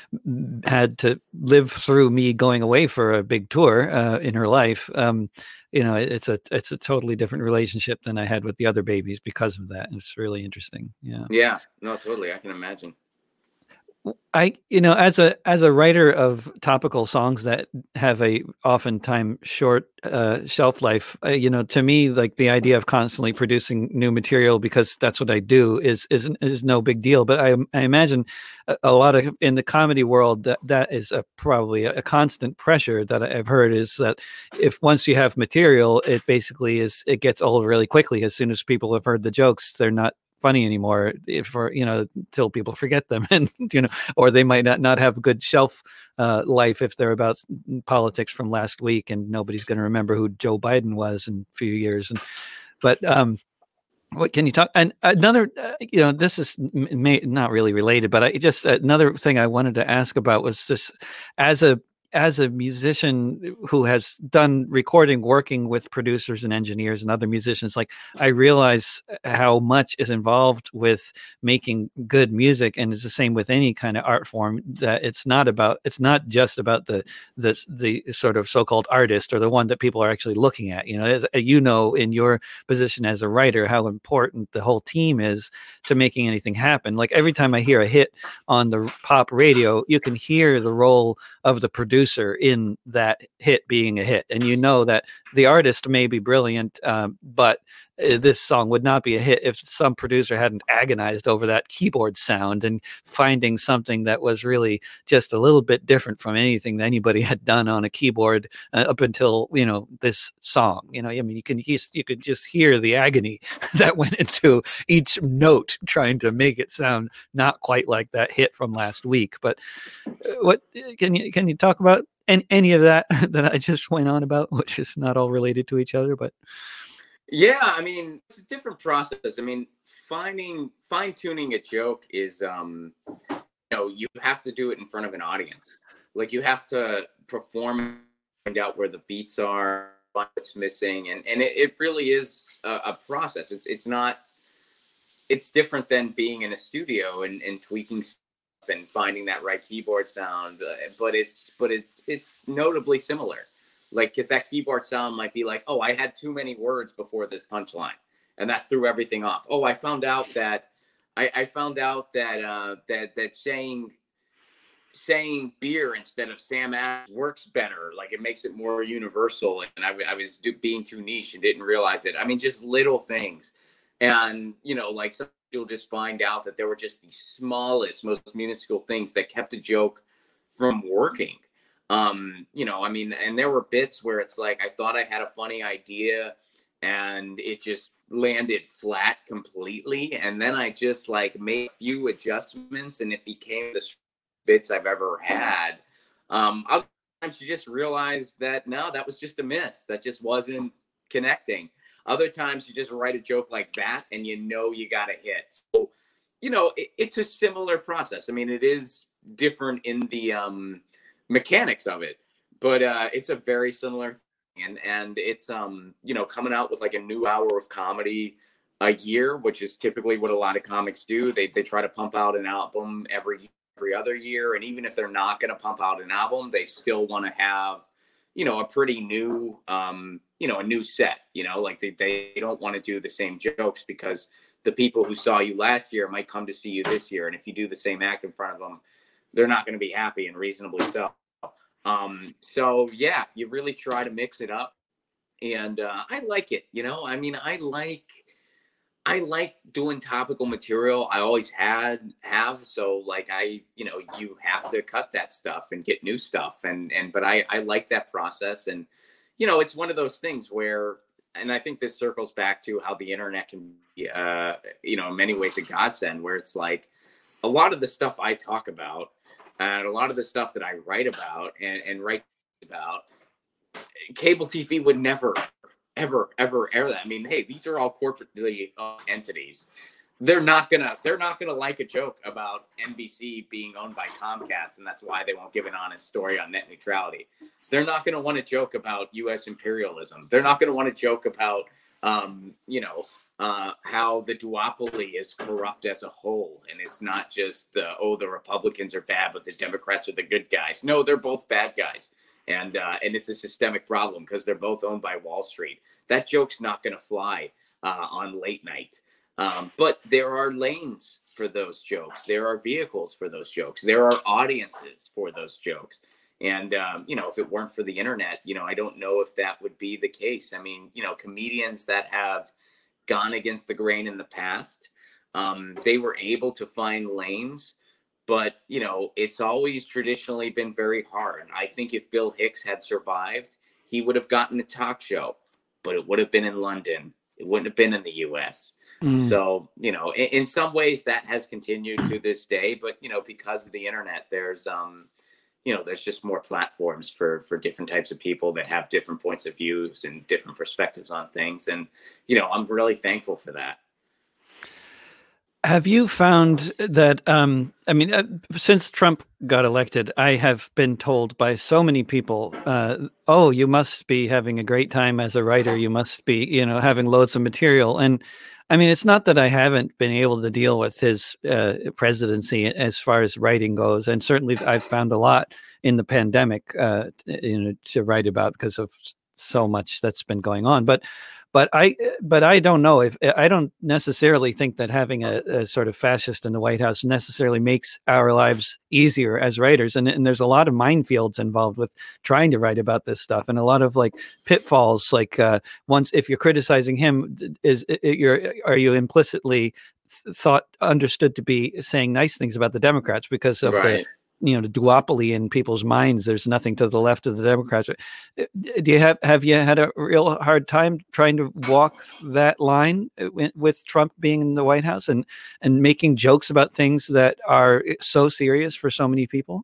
had to live through me going away for a big tour uh, in her life. Um, you know, it's a it's a totally different relationship than I had with the other babies because of that. It's really interesting. Yeah. Yeah, no, totally. I can imagine. I, you know, as a as a writer of topical songs that have a oftentimes short uh, shelf life, uh, you know, to me, like the idea of constantly producing new material because that's what I do is is is no big deal. But I I imagine a, a lot of in the comedy world that that is a, probably a, a constant pressure that I've heard is that if once you have material, it basically is it gets old really quickly. As soon as people have heard the jokes, they're not funny anymore if for you know till people forget them and you know or they might not not have good shelf uh life if they're about politics from last week and nobody's going to remember who Joe Biden was in a few years. And but um what can you talk and another uh, you know this is may, not really related, but I just another thing I wanted to ask about was this as a as a musician who has done recording, working with producers and engineers and other musicians, like I realize how much is involved with making good music. And it's the same with any kind of art form, that it's not about, it's not just about the, the, the sort of so-called artist or the one that people are actually looking at. You know, as you know, in your position as a writer, how important the whole team is to making anything happen. Like every time I hear a hit on the pop radio, you can hear the role of the producer in that hit being a hit. And you know that the artist may be brilliant, um, but this song would not be a hit if some producer hadn't agonized over that keyboard sound and finding something that was really just a little bit different from anything that anybody had done on a keyboard uh, up until, you know, this song. You know, I mean, you can you could just hear the agony that went into each note trying to make it sound not quite like that hit from last week. But what can you can you talk about any, any of that that I just went on about, which is not all related to each other, but yeah, I mean, it's a different process. I mean, finding fine tuning a joke is, um, you know, you have to do it in front of an audience. Like you have to perform, find out where the beats are, what's missing, and and it, it really is a, a process. It's it's not. It's different than being in a studio and, and tweaking stuff and finding that right keyboard sound, uh, but it's but it's it's notably similar. Like, because that keyboard sound might be like, oh, I had too many words before this punchline, and that threw everything off. Oh, I found out that I, I found out that uh, that that saying saying beer instead of Sam Adams works better. Like it makes it more universal. And I, I was do, being too niche and didn't realize it. I mean, just little things, and you know, like you'll just find out that there were just the smallest, most minuscule things that kept a joke from working. Um, you know, I mean, and there were bits where it's like, I thought I had a funny idea and it just landed flat completely. And then I just like made a few adjustments and it became the bits I've ever had. Um, other times you just realize that, no, that was just a miss. That just wasn't connecting. Other times you just write a joke like that and you know, you got a hit. So, you know, it, it's a similar process. I mean, it is different in the, um, mechanics of it, but uh it's a very similar thing. and and it's um you know, coming out with like a new hour of comedy a year, which is typically what a lot of comics do. They they try to pump out an album every every other year, and even if they're not going to pump out an album, they still want to have, you know, a pretty new um you know, a new set. You know, like they, they don't want to do the same jokes because the people who saw you last year might come to see you this year, and if you do the same act in front of them, they're not going to be happy, and reasonably so. Um, so yeah, you really try to mix it up, and uh, I like it. You know, I mean, I like, I like doing topical material. I always had have. So like, I, you know, you have to cut that stuff and get new stuff, and and but I I like that process, and you know, it's one of those things where, and I think this circles back to how the internet can be, uh, you know, in many ways a godsend, where it's like a lot of the stuff I talk about. And a lot of the stuff that I write about and, and write about, cable T V would never, ever, ever air that. I mean, hey, these are all corporately owned entities. They're not gonna, they're not gonna like a joke about N B C being owned by Comcast, and that's why they won't give an honest story on net neutrality. They're not gonna want to joke about U S imperialism. They're not gonna want to joke about, um, you know, uh, how the duopoly is corrupt as a whole. And it's not just the, oh, the Republicans are bad, but the Democrats are the good guys. No, they're both bad guys. And uh, and it's a systemic problem because they're both owned by Wall Street. That joke's not going to fly uh, on late night. Um, but there are lanes for those jokes. There are vehicles for those jokes. There are audiences for those jokes. And, um, you know, if it weren't for the internet, you know, I don't know if that would be the case. I mean, you know, comedians that have gone against the grain in the past, um, they were able to find lanes, but you know, it's always traditionally been very hard. I think if Bill Hicks had survived, he would have gotten a talk show, but it would have been in London. It wouldn't have been in the U S. Mm. So, you know, in, in some ways that has continued to this day, but you know, because of the internet, there's, um, you know, there's just more platforms for, for different types of people that have different points of views and different perspectives on things. And, you know, I'm really thankful for that. Have you found that, um, I mean, uh, since Trump got elected, I have been told by so many people, uh, oh, you must be having a great time as a writer. You must be, you know, having loads of material. And I mean, it's not that I haven't been able to deal with his uh, presidency as far as writing goes. And certainly I've found a lot in the pandemic, uh, you know, to write about because of so much that's been going on. But But I, but I don't know if I don't necessarily think that having a, a sort of fascist in the White House necessarily makes our lives easier as writers. And, and there's a lot of minefields involved with trying to write about this stuff, and a lot of like pitfalls. Like uh, once, if you're criticizing him, is it, you're are you implicitly thought understood to be saying nice things about the Democrats because of Right. the, you know, the duopoly in people's minds. There's nothing to the left of the Democrats. Do you have, have you had a real hard time trying to walk that line with Trump being in the White House and, and making jokes about things that are so serious for so many people?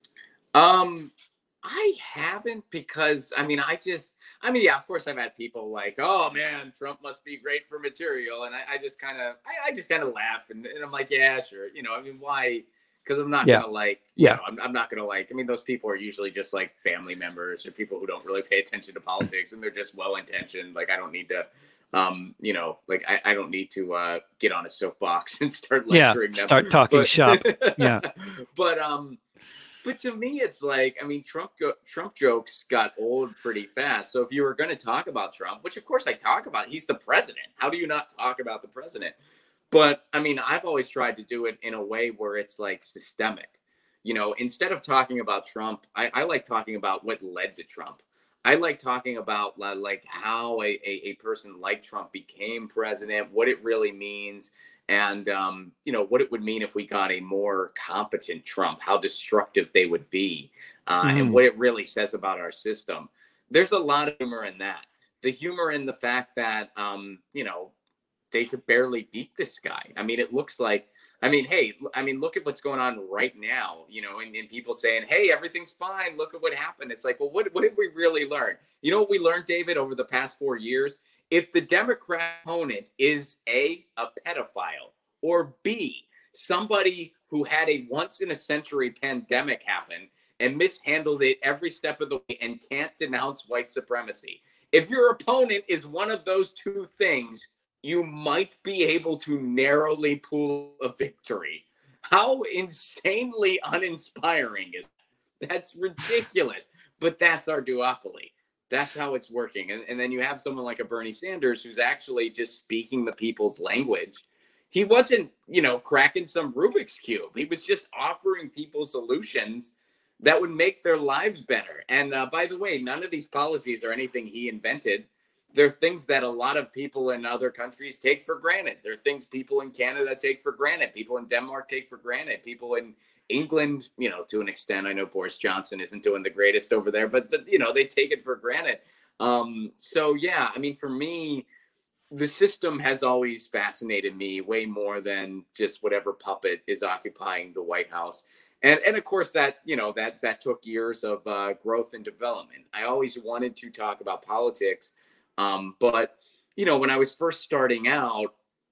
Um, I haven't, because I mean, I just, I mean, yeah, of course I've had people like, oh man, Trump must be great for material. And I, I just kind of, I, I just kind of laugh and, and I'm like, yeah, sure. You know, I mean, why? Because I'm not Yeah. gonna like, you Yeah. know, I'm, I'm not gonna like. I mean, those people are usually just like family members or people who don't really pay attention to politics, and they're just well intentioned. Like, I don't need to, um, you know, like I, I don't need to uh, get on a soapbox and start Yeah. lecturing them. Start talking But- shop. Yeah. but um, but to me, it's like, I mean, Trump go, Trump jokes got old pretty fast. So if you were going to talk about Trump, which of course I talk about, he's the president. How do you not talk about the president? But I mean, I've always tried to do it in a way where it's like systemic. You know, instead of talking about Trump, I, I like talking about what led to Trump. I like talking about like how a, a, a person like Trump became president, what it really means, and um, you know, what it would mean if we got a more competent Trump, how destructive they would be, uh, Mhm. and what it really says about our system. There's a lot of humor in that. The humor in the fact that um, you know, they could barely beat this guy. I mean, it looks like, I mean, hey, I mean, look at what's going on right now, you know, and, and people saying, hey, everything's fine. Look at what happened. It's like, well, what, what did we really learn? You know what we learned, David, over the past four years? If the Democrat opponent is A, a pedophile, or B, somebody who had a once in a century pandemic happen and mishandled it every step of the way and can't denounce white supremacy. If your opponent is one of those two things, you might be able to narrowly pull a victory. How insanely uninspiring is that? That's ridiculous. But that's our duopoly. That's how it's working. And, and then you have someone like a Bernie Sanders who's actually just speaking the people's language. He wasn't, you know, cracking some Rubik's Cube. He was just offering people solutions that would make their lives better. And uh, by the way, none of these policies are anything he invented. They're things that a lot of people in other countries take for granted. They're things people in Canada take for granted. People in Denmark take for granted. People in England, you know, to an extent, I know Boris Johnson isn't doing the greatest over there, but, the, you know, they take it for granted. Um, so, yeah, I mean, for me, the system has always fascinated me way more than just whatever puppet is occupying the White House. And, and of course, that, you know, that, that took years of uh, growth and development. I always wanted to talk about politics. Um, but, you know, when I was first starting out,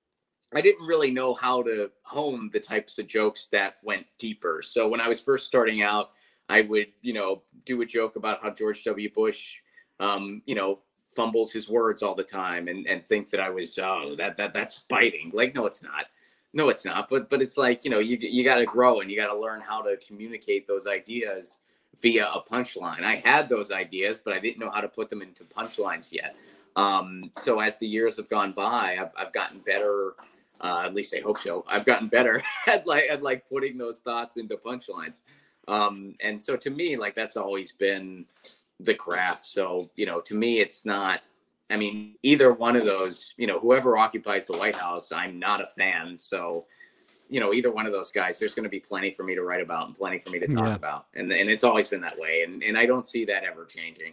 I didn't really know how to hone the types of jokes that went deeper. So when I was first starting out, I would, you know, do a joke about how George W. Bush, um, you know, fumbles his words all the time and, and think that I was, oh, that, that, that's biting. Like, no, it's not. No, it's not. But, but it's like, you know, you, you got to grow and you got to learn how to communicate those ideas via a punchline. I had those ideas, but I didn't know how to put them into punchlines yet. Um, so as the years have gone by, I've, I've gotten better. Uh, at least I hope so. I've gotten better at like at like putting those thoughts into punchlines. Um, and so to me, like that's always been the craft. So you know, to me, it's not. I mean, either one of those. You know, whoever occupies the White House, I'm not a fan. So. You know, either one of those guys, there's going to be plenty for me to write about and plenty for me to talk Yeah. about. And and it's always been that way. And, and I don't see that ever changing.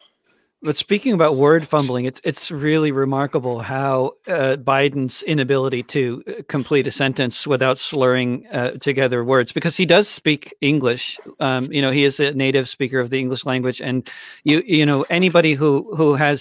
But speaking about word fumbling, it's it's really remarkable how uh, Biden's inability to complete a sentence without slurring uh, together words, because he does speak English. Um, you know, he is a native speaker of the English language, and you you know anybody who who has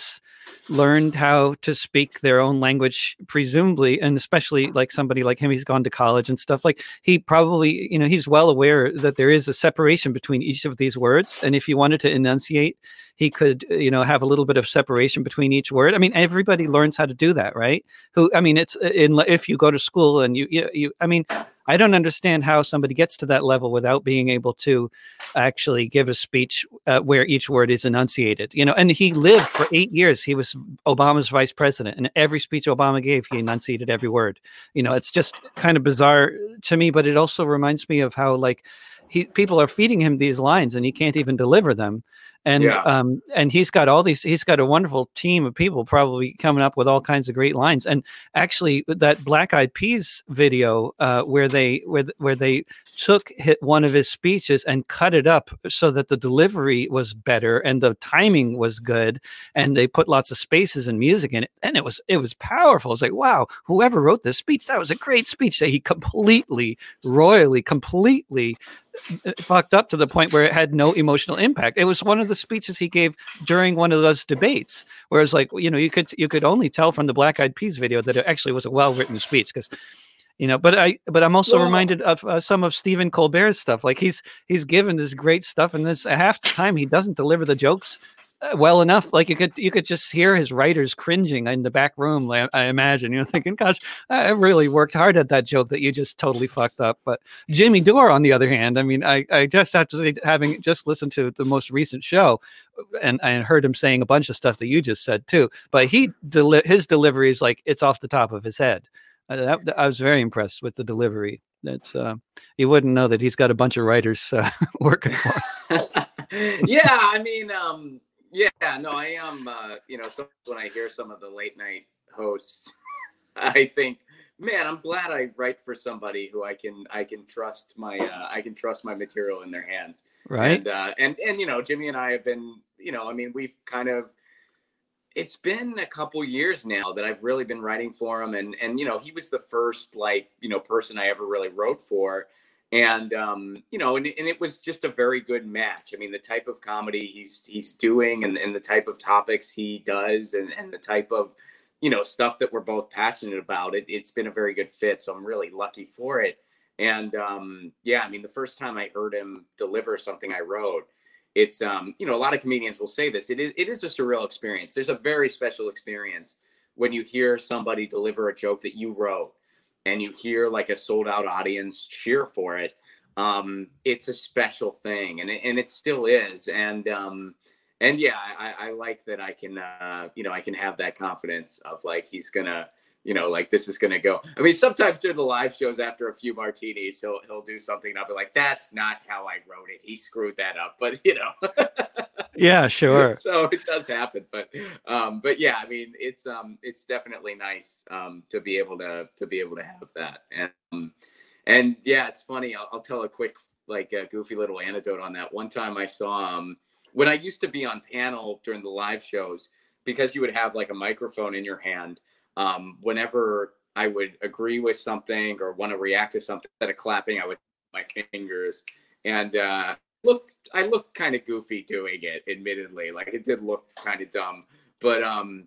learned how to speak their own language, presumably, and especially like somebody like him, he's gone to college and stuff. Like he probably, you know, he's well aware that there is a separation between each of these words. And if he wanted to enunciate, he could, you know, have a little bit of separation between each word. I mean, everybody learns how to do that, right? Who, I mean, it's in, if you go to school and you, you, you I mean, I don't understand how somebody gets to that level without being able to actually give a speech uh, where each word is enunciated, you know, and he lived for eight years. He was Obama's vice president, and every speech Obama gave, he enunciated every word. You know, it's just kind of bizarre to me, but it also reminds me of how like he, people are feeding him these lines and he can't even deliver them. And yeah. um, and he's got all these. He's got a wonderful team of people probably coming up with all kinds of great lines. And actually, that Black Eyed Peas video uh, where they where where they took hit one of his speeches and cut it up so that the delivery was better and the timing was good, and they put lots of spaces and music in it, and it was it was powerful. It's like, wow, whoever wrote this speech, that was a great speech that he completely, royally, completely fucked up to the point where it had no emotional impact. It was one of the speeches he gave during one of those debates, whereas like, you know, you could you could only tell from the Black Eyed Peas video that it actually was a well-written speech, because you know, but I but I'm also yeah. reminded of uh, some of Stephen Colbert's stuff. Like he's he's given this great stuff, and this half the time he doesn't deliver the jokes well enough. Like you could you could just hear his writers cringing in the back room. I, I imagine, you know, thinking, "Gosh, I really worked hard at that joke that you just totally fucked up." But Jimmy Dore, on the other hand, I mean, I, I just have to say, having just listened to the most recent show, and I heard him saying a bunch of stuff that you just said too. But he deli- his delivery is like it's off the top of his head. Uh, that, I was very impressed with the delivery. That's uh, you wouldn't know that he's got a bunch of writers uh, working for him. Yeah, I mean. Um... Yeah, no, I am, uh, you know, so when I hear some of the late night hosts, I think, man, I'm glad I write for somebody who I can, I can trust my, uh, I can trust my material in their hands. Right. And, uh, and, and, you know, Jimmy and I have been, you know, I mean, we've kind of, it's been a couple years now that I've really been writing for him. And, and, you know, he was the first, like, you know, person I ever really wrote for. And, um, you know, and, and it was just a very good match. I mean, the type of comedy he's he's doing and, and the type of topics he does and, and the type of, you know, stuff that we're both passionate about, it, it's been a very good fit. So I'm really lucky for it. And, um, yeah, I mean, the first time I heard him deliver something I wrote, it's, um, you know, a lot of comedians will say this. It is, it is just a real experience. There's a very special experience when you hear somebody deliver a joke that you wrote, and you hear like a sold out audience cheer for it. Um, it's a special thing, and it, and it still is. And, um, and yeah, I, I like that I can, uh, you know, I can have that confidence of like, he's gonna, you know, like this is gonna go. I mean, sometimes during the live shows after a few martinis, he'll, he'll do something and I'll be like, that's not how I wrote it. He screwed that up, but you know. Yeah, sure. So it does happen, but, um, but yeah, I mean, it's, um, it's definitely nice, um, to be able to, to be able to have that. And, um, and yeah, it's funny. I'll, I'll tell a quick, like a goofy little anecdote on that. One time I saw, um, when I used to be on panel during the live shows, because you would have like a microphone in your hand, um, whenever I would agree with something or want to react to something, instead of clapping, I would my fingers and, uh, looked I looked kind of goofy doing it, admittedly. Like it did look kind of dumb, but um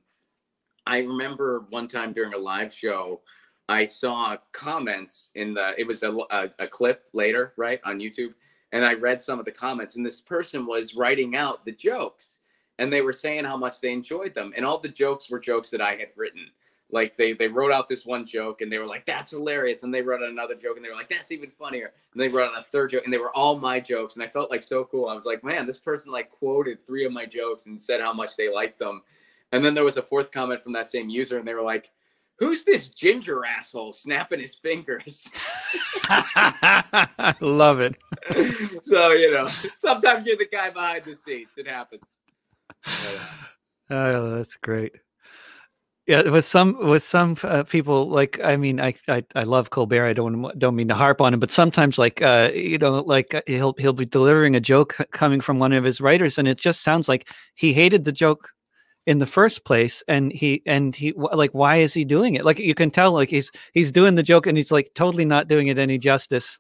I remember one time during a live show I saw comments in the it was a, a, a clip later, right, on YouTube, and I read some of the comments, and this person was writing out the jokes, and they were saying how much they enjoyed them, and all the jokes were jokes that I had written. Like they, they wrote out this one joke and they were like, that's hilarious. And they wrote out another joke and they were like, that's even funnier. And they wrote out a third joke and they were all my jokes. And I felt like so cool. I was like, man, this person like quoted three of my jokes and said how much they liked them. And then there was a fourth comment from that same user and they were like, who's this ginger asshole snapping his fingers? Love it. So, you know, sometimes you're the guy behind the scenes. It happens. Oh, that's great. Yeah, with some with some uh, people, like I mean, I, I I love Colbert. I don't don't mean to harp on him, but sometimes, like uh, you know, like uh, he'll he'll be delivering a joke coming from one of his writers, and it just sounds like he hated the joke in the first place, and he and he like, why is he doing it? Like you can tell, like he's he's doing the joke, and he's like totally not doing it any justice.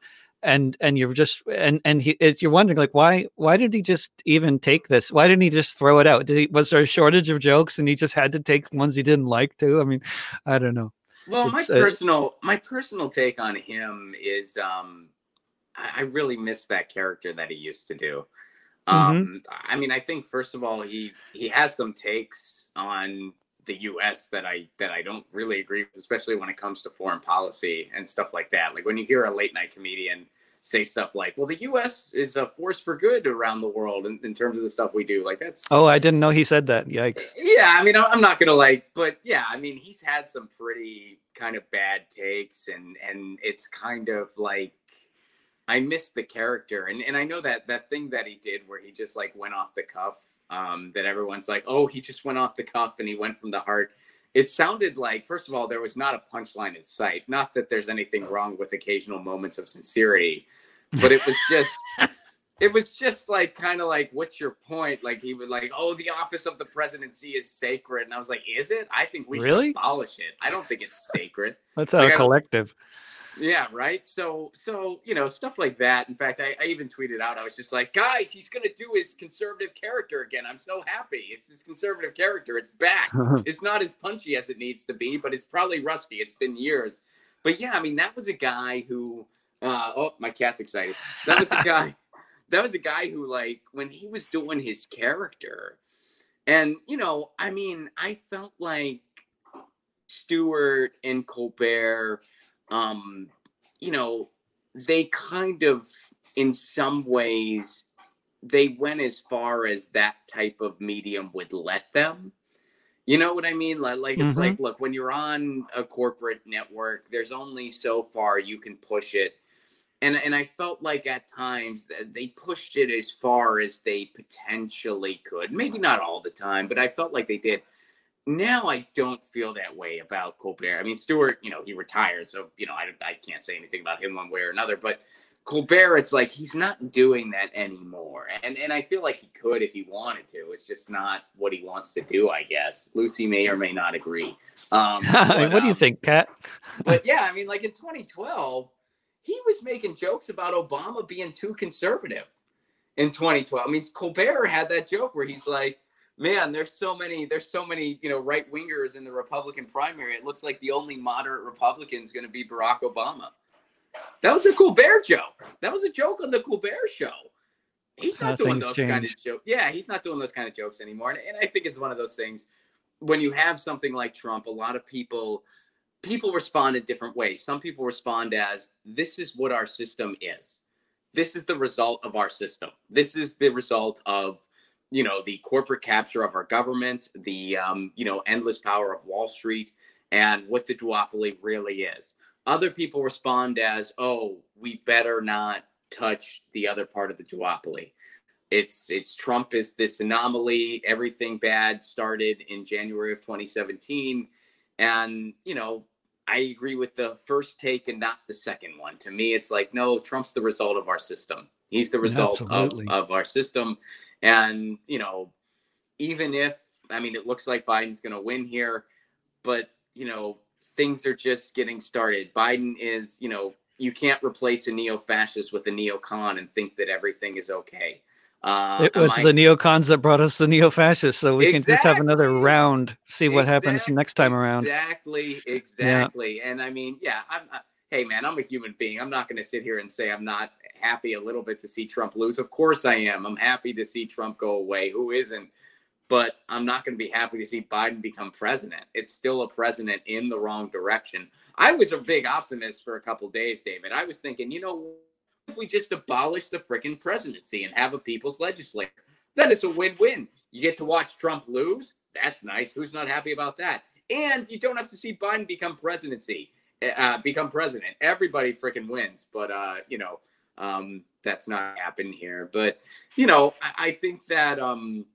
and and you're just and and he it's you're wondering like why why did he just even take this? Why didn't he just throw it out? Did he was there a shortage of jokes and he just had to take ones he didn't like too? I mean, I don't know. Well, my It's uh, personal my personal take on him is um I, I really miss that character that he used to do. mhm. Um, I mean, I think first of all, he he has some takes on the U S that I that I don't really agree with, especially when it comes to foreign policy and stuff like that. Like when you hear a late night comedian say stuff like, "Well, the U S is a force for good around the world in, in terms of the stuff we do," like that's Oh, I didn't know he said that. Yikes. yeah. I mean, I'm not gonna like, but yeah, I mean, he's had some pretty kind of bad takes, and and it's kind of like I miss the character, and and I know that that thing that he did where he just like went off the cuff, um, that everyone's like, oh, he just went off the cuff and he went from the heart. It sounded like, first of all, there was not a punchline in sight. Not that there's anything wrong with occasional moments of sincerity, but it was just, it was just like kind of like, what's your point? Like he would like, oh, the office of the presidency is sacred, and I was like, is it? I think we Really? should abolish it. I don't think it's sacred. That's Like, a I- collective. Yeah, right. So, so you know, stuff like that. In fact, I, I even tweeted out. I was just like, guys, he's gonna do his conservative character again. I'm so happy. It's his conservative character. It's back. It's not as punchy as it needs to be, but it's probably rusty. It's been years. But yeah, I mean, that was a guy who. Uh, oh, my cat's excited. That was a guy. That was a guy who, like, when he was doing his character, and you know, I mean, I felt like Stewart and Colbert. Um, you know, they kind of, in some ways, they went as far as that type of medium would let them. You know what I mean? Like, like it's Mhm. like, look, when you're on a corporate network, there's only so far you can push it. And and I felt like at times that they pushed it as far as they potentially could. Maybe not all the time, but I felt like they did. Now I don't feel that way about Colbert. I mean, Stewart, you know, he retired, so you know, I I can't say anything about him one way or another. But Colbert, it's like he's not doing that anymore, and and I feel like he could if he wanted to. It's just not what he wants to do, I guess. Lucy may or may not agree. Um, but, What do you um, think, Kat? But yeah, I mean, like in twenty twelve, he was making jokes about Obama being too conservative. In twenty twelve, I mean, Colbert had that joke where he's like, man, there's so many, there's so many, you know, right wingers in the Republican primary. It looks like the only moderate Republican is going to be Barack Obama. That was a Colbert joke. That was a joke on the Colbert show. He's not doing Nothing's those kind of changed. jokes. Yeah, he's not doing those kind of jokes anymore. And, and I think it's one of those things when you have something like Trump, a lot of people, people respond in different ways. Some people respond as, this is what our system is. This is the result of our system. This is the result of, you know, the corporate capture of our government, the, um, you know, endless power of Wall Street, and what the duopoly really is. Other people respond as, oh, we better not touch the other part of the duopoly. It's, it's Trump is this anomaly. Everything bad started in January of twenty seventeen. And, you know, I agree with the first take and not the second one. To me, it's like, no, Trump's the result of our system. He's the result of, Absolutely. of our system. And, you know, even if, I mean, it looks like Biden's going to win here, but, you know, things are just getting started. Biden is, you know, you can't replace a neo-fascist with a neocon and think that everything is okay. Uh, It was I, the neocons that brought us the neo-fascists, so we exactly. can just have another round, see what exactly, happens next time around. Exactly, exactly. Yeah. And I mean, yeah, I'm, uh, hey, man, I'm a human being. I'm not going to sit here and say I'm not happy a little bit to see Trump lose. Of course I am. I'm happy to see Trump go away. Who isn't? But I'm not going to be happy to see Biden become president. It's still a president in the wrong direction. I was a big optimist for a couple days, David. I was thinking, you know, if we just abolish the frickin' presidency and have a people's legislature, then it's a win-win. You get to watch Trump lose. That's nice. Who's not happy about that? And you don't have to see Biden become presidency, uh, become president. Everybody frickin' wins. But, uh, you know, um, that's not happening here. But, you know, I, I think that... Um,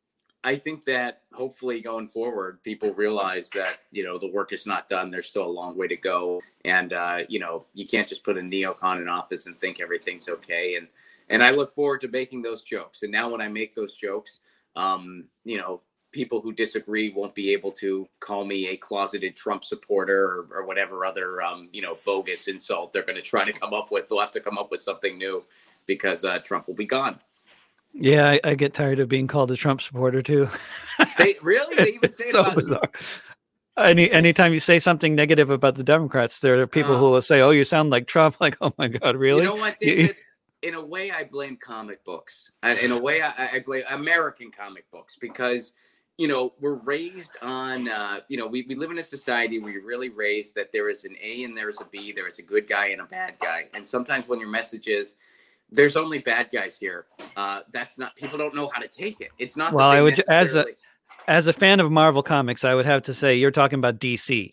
I think that hopefully going forward, people realize that, you know, the work is not done. There's still a long way to go. And, uh, you know, you can't just put a neocon in office and think everything's okay. And, and I look forward to making those jokes. And now when I make those jokes, um, you know, people who disagree won't be able to call me a closeted Trump supporter or, or whatever other, um, you know, bogus insult they're going to try to come up with. They'll have to come up with something new because uh, Trump will be gone. Yeah, I, I get tired of being called a Trump supporter too. They really, they even say it so about bizarre. Any anytime you say something negative about the Democrats, there are people uh, who will say, "Oh, you sound like Trump." Like, oh my God, really? You know what, David? In a way, I blame comic books. In a way, I, I blame American comic books because, you know, we're raised on, uh, you know, we, we live in a society where you're really raised that there is an A and there's a B, there is a good guy and a bad guy. And sometimes when your message is, there's only bad guys here, uh, that's not, people don't know how to take it. It's not well, that they I would, necessarily... as a as a fan of Marvel Comics, I would have to say you're talking about D C.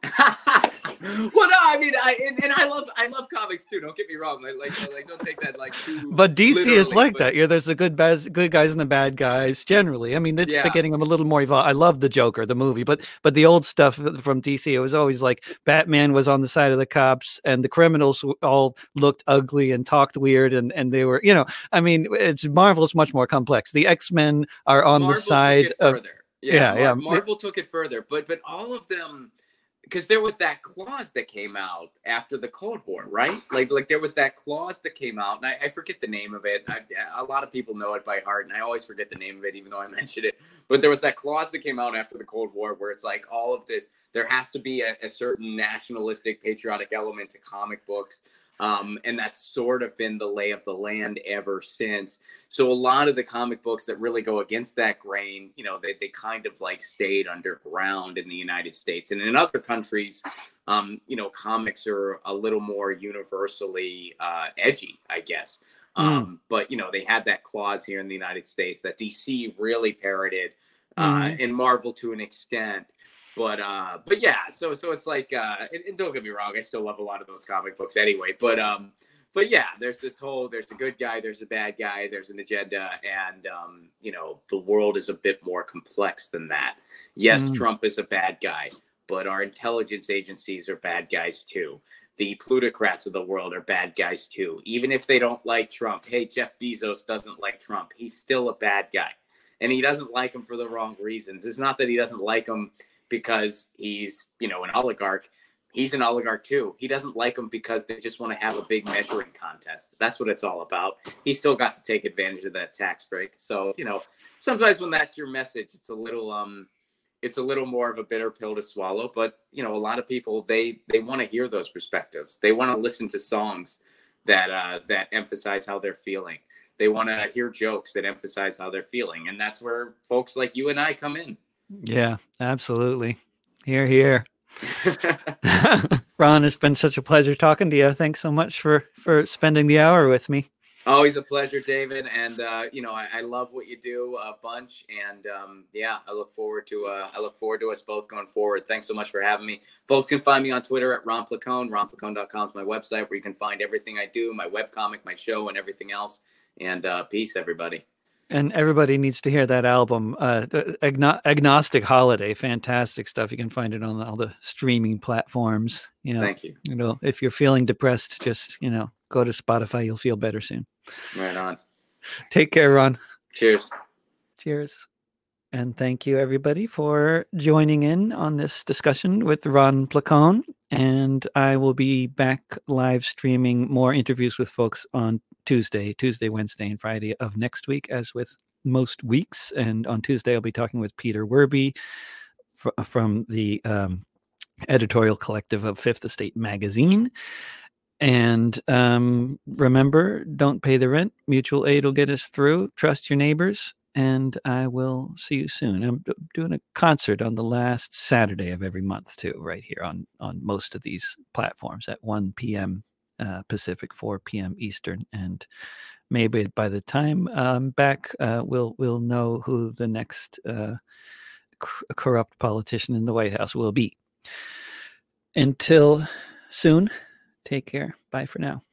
Well, no, I mean, I and, and I love I love comics too. Don't get me wrong. Like, like, like don't take that like too. But D C is like but... that. Yeah, there's the good bad, good guys and the bad guys. Generally, I mean, it's yeah. getting them a little more evolved. I love the Joker, the movie, but but the old stuff from D C, it was always like Batman was on the side of the cops, and the criminals all looked ugly and talked weird, and and they were, you know, I mean, it's Marvel's much more complex. The X-Men are on Marvel the side took it of. Further. Yeah, yeah, Mar- yeah. Marvel took it further, but but all of them. Because there was that clause that came out after the Cold War, right? Like, like there was that clause that came out, and I, I forget the name of it. I, a lot of people know it by heart, and I always forget the name of it, even though I mentioned it. But there was that clause that came out after the Cold War where it's like all of this, there has to be a, a certain nationalistic, patriotic element to comic books. Um, and that's sort of been the lay of the land ever since. So a lot of the comic books that really go against that grain, you know, they, they kind of like stayed underground in the United States. And in other countries, um, you know, comics are a little more universally uh, edgy, I guess. Mm. Um, but, you know, they had that clause here in the United States that D C really parroted uh, mm. and Marvel to an extent. But uh, but yeah, so so it's like, uh, and, and don't get me wrong, I still love a lot of those comic books anyway. But um, but yeah, there's this whole, there's a good guy, there's a bad guy, there's an agenda, and um, you know, the world is a bit more complex than that. Yes, mm. Trump is a bad guy, but our intelligence agencies are bad guys too. The plutocrats of the world are bad guys too. Even if they don't like Trump, hey, Jeff Bezos doesn't like Trump, he's still a bad guy, and he doesn't like him for the wrong reasons. It's not that he doesn't like him because he's, you know, an oligarch. He's an oligarch too. He doesn't like them because they just want to have a big measuring contest. That's what it's all about. He still got to take advantage of that tax break. So, you know, sometimes when that's your message, it's a little, um, it's a little more of a bitter pill to swallow. But, you know, a lot of people, they, they want to hear those perspectives. They want to listen to songs that, uh, that emphasize how they're feeling. They want to hear jokes that emphasize how they're feeling. And that's where folks like you and I come in. Yeah, absolutely. Here, here. Ron, it's been such a pleasure talking to you. Thanks so much for, for spending the hour with me. Always a pleasure, David. And, uh, you know, I, I love what you do a bunch. And, um, yeah, I look forward to uh, I look forward to us both going forward. Thanks so much for having me. Folks can find me on Twitter at Ron Placone. ron placone dot com is my website where you can find everything I do, my webcomic, my show, and everything else. And uh, peace, everybody. And everybody needs to hear that album, uh, Agno- Agnostic Holiday. Fantastic stuff. You can find it on all the streaming platforms. You know, Thank you. You know, if you're feeling depressed, just, you know, go to Spotify. You'll feel better soon. Right on. Take care, Ron. Cheers. Cheers. And thank you, everybody, for joining in on this discussion with Ron Placone. And I will be back live streaming more interviews with folks on Tuesday, Tuesday, Wednesday, and Friday of next week, as with most weeks. And on Tuesday, I'll be talking with Peter Werby fr- from the um, editorial collective of Fifth Estate Magazine. And um, remember, don't pay the rent. Mutual aid will get us through. Trust your neighbors. And I will see you soon. I'm d- doing a concert on the last Saturday of every month, too, right here on, on most of these platforms at one p.m. Uh, Pacific, four p.m. Eastern. And maybe by the time I'm back, uh, we'll we'll know who the next uh, c- corrupt politician in the White House will be. Until soon, take care. Bye for now.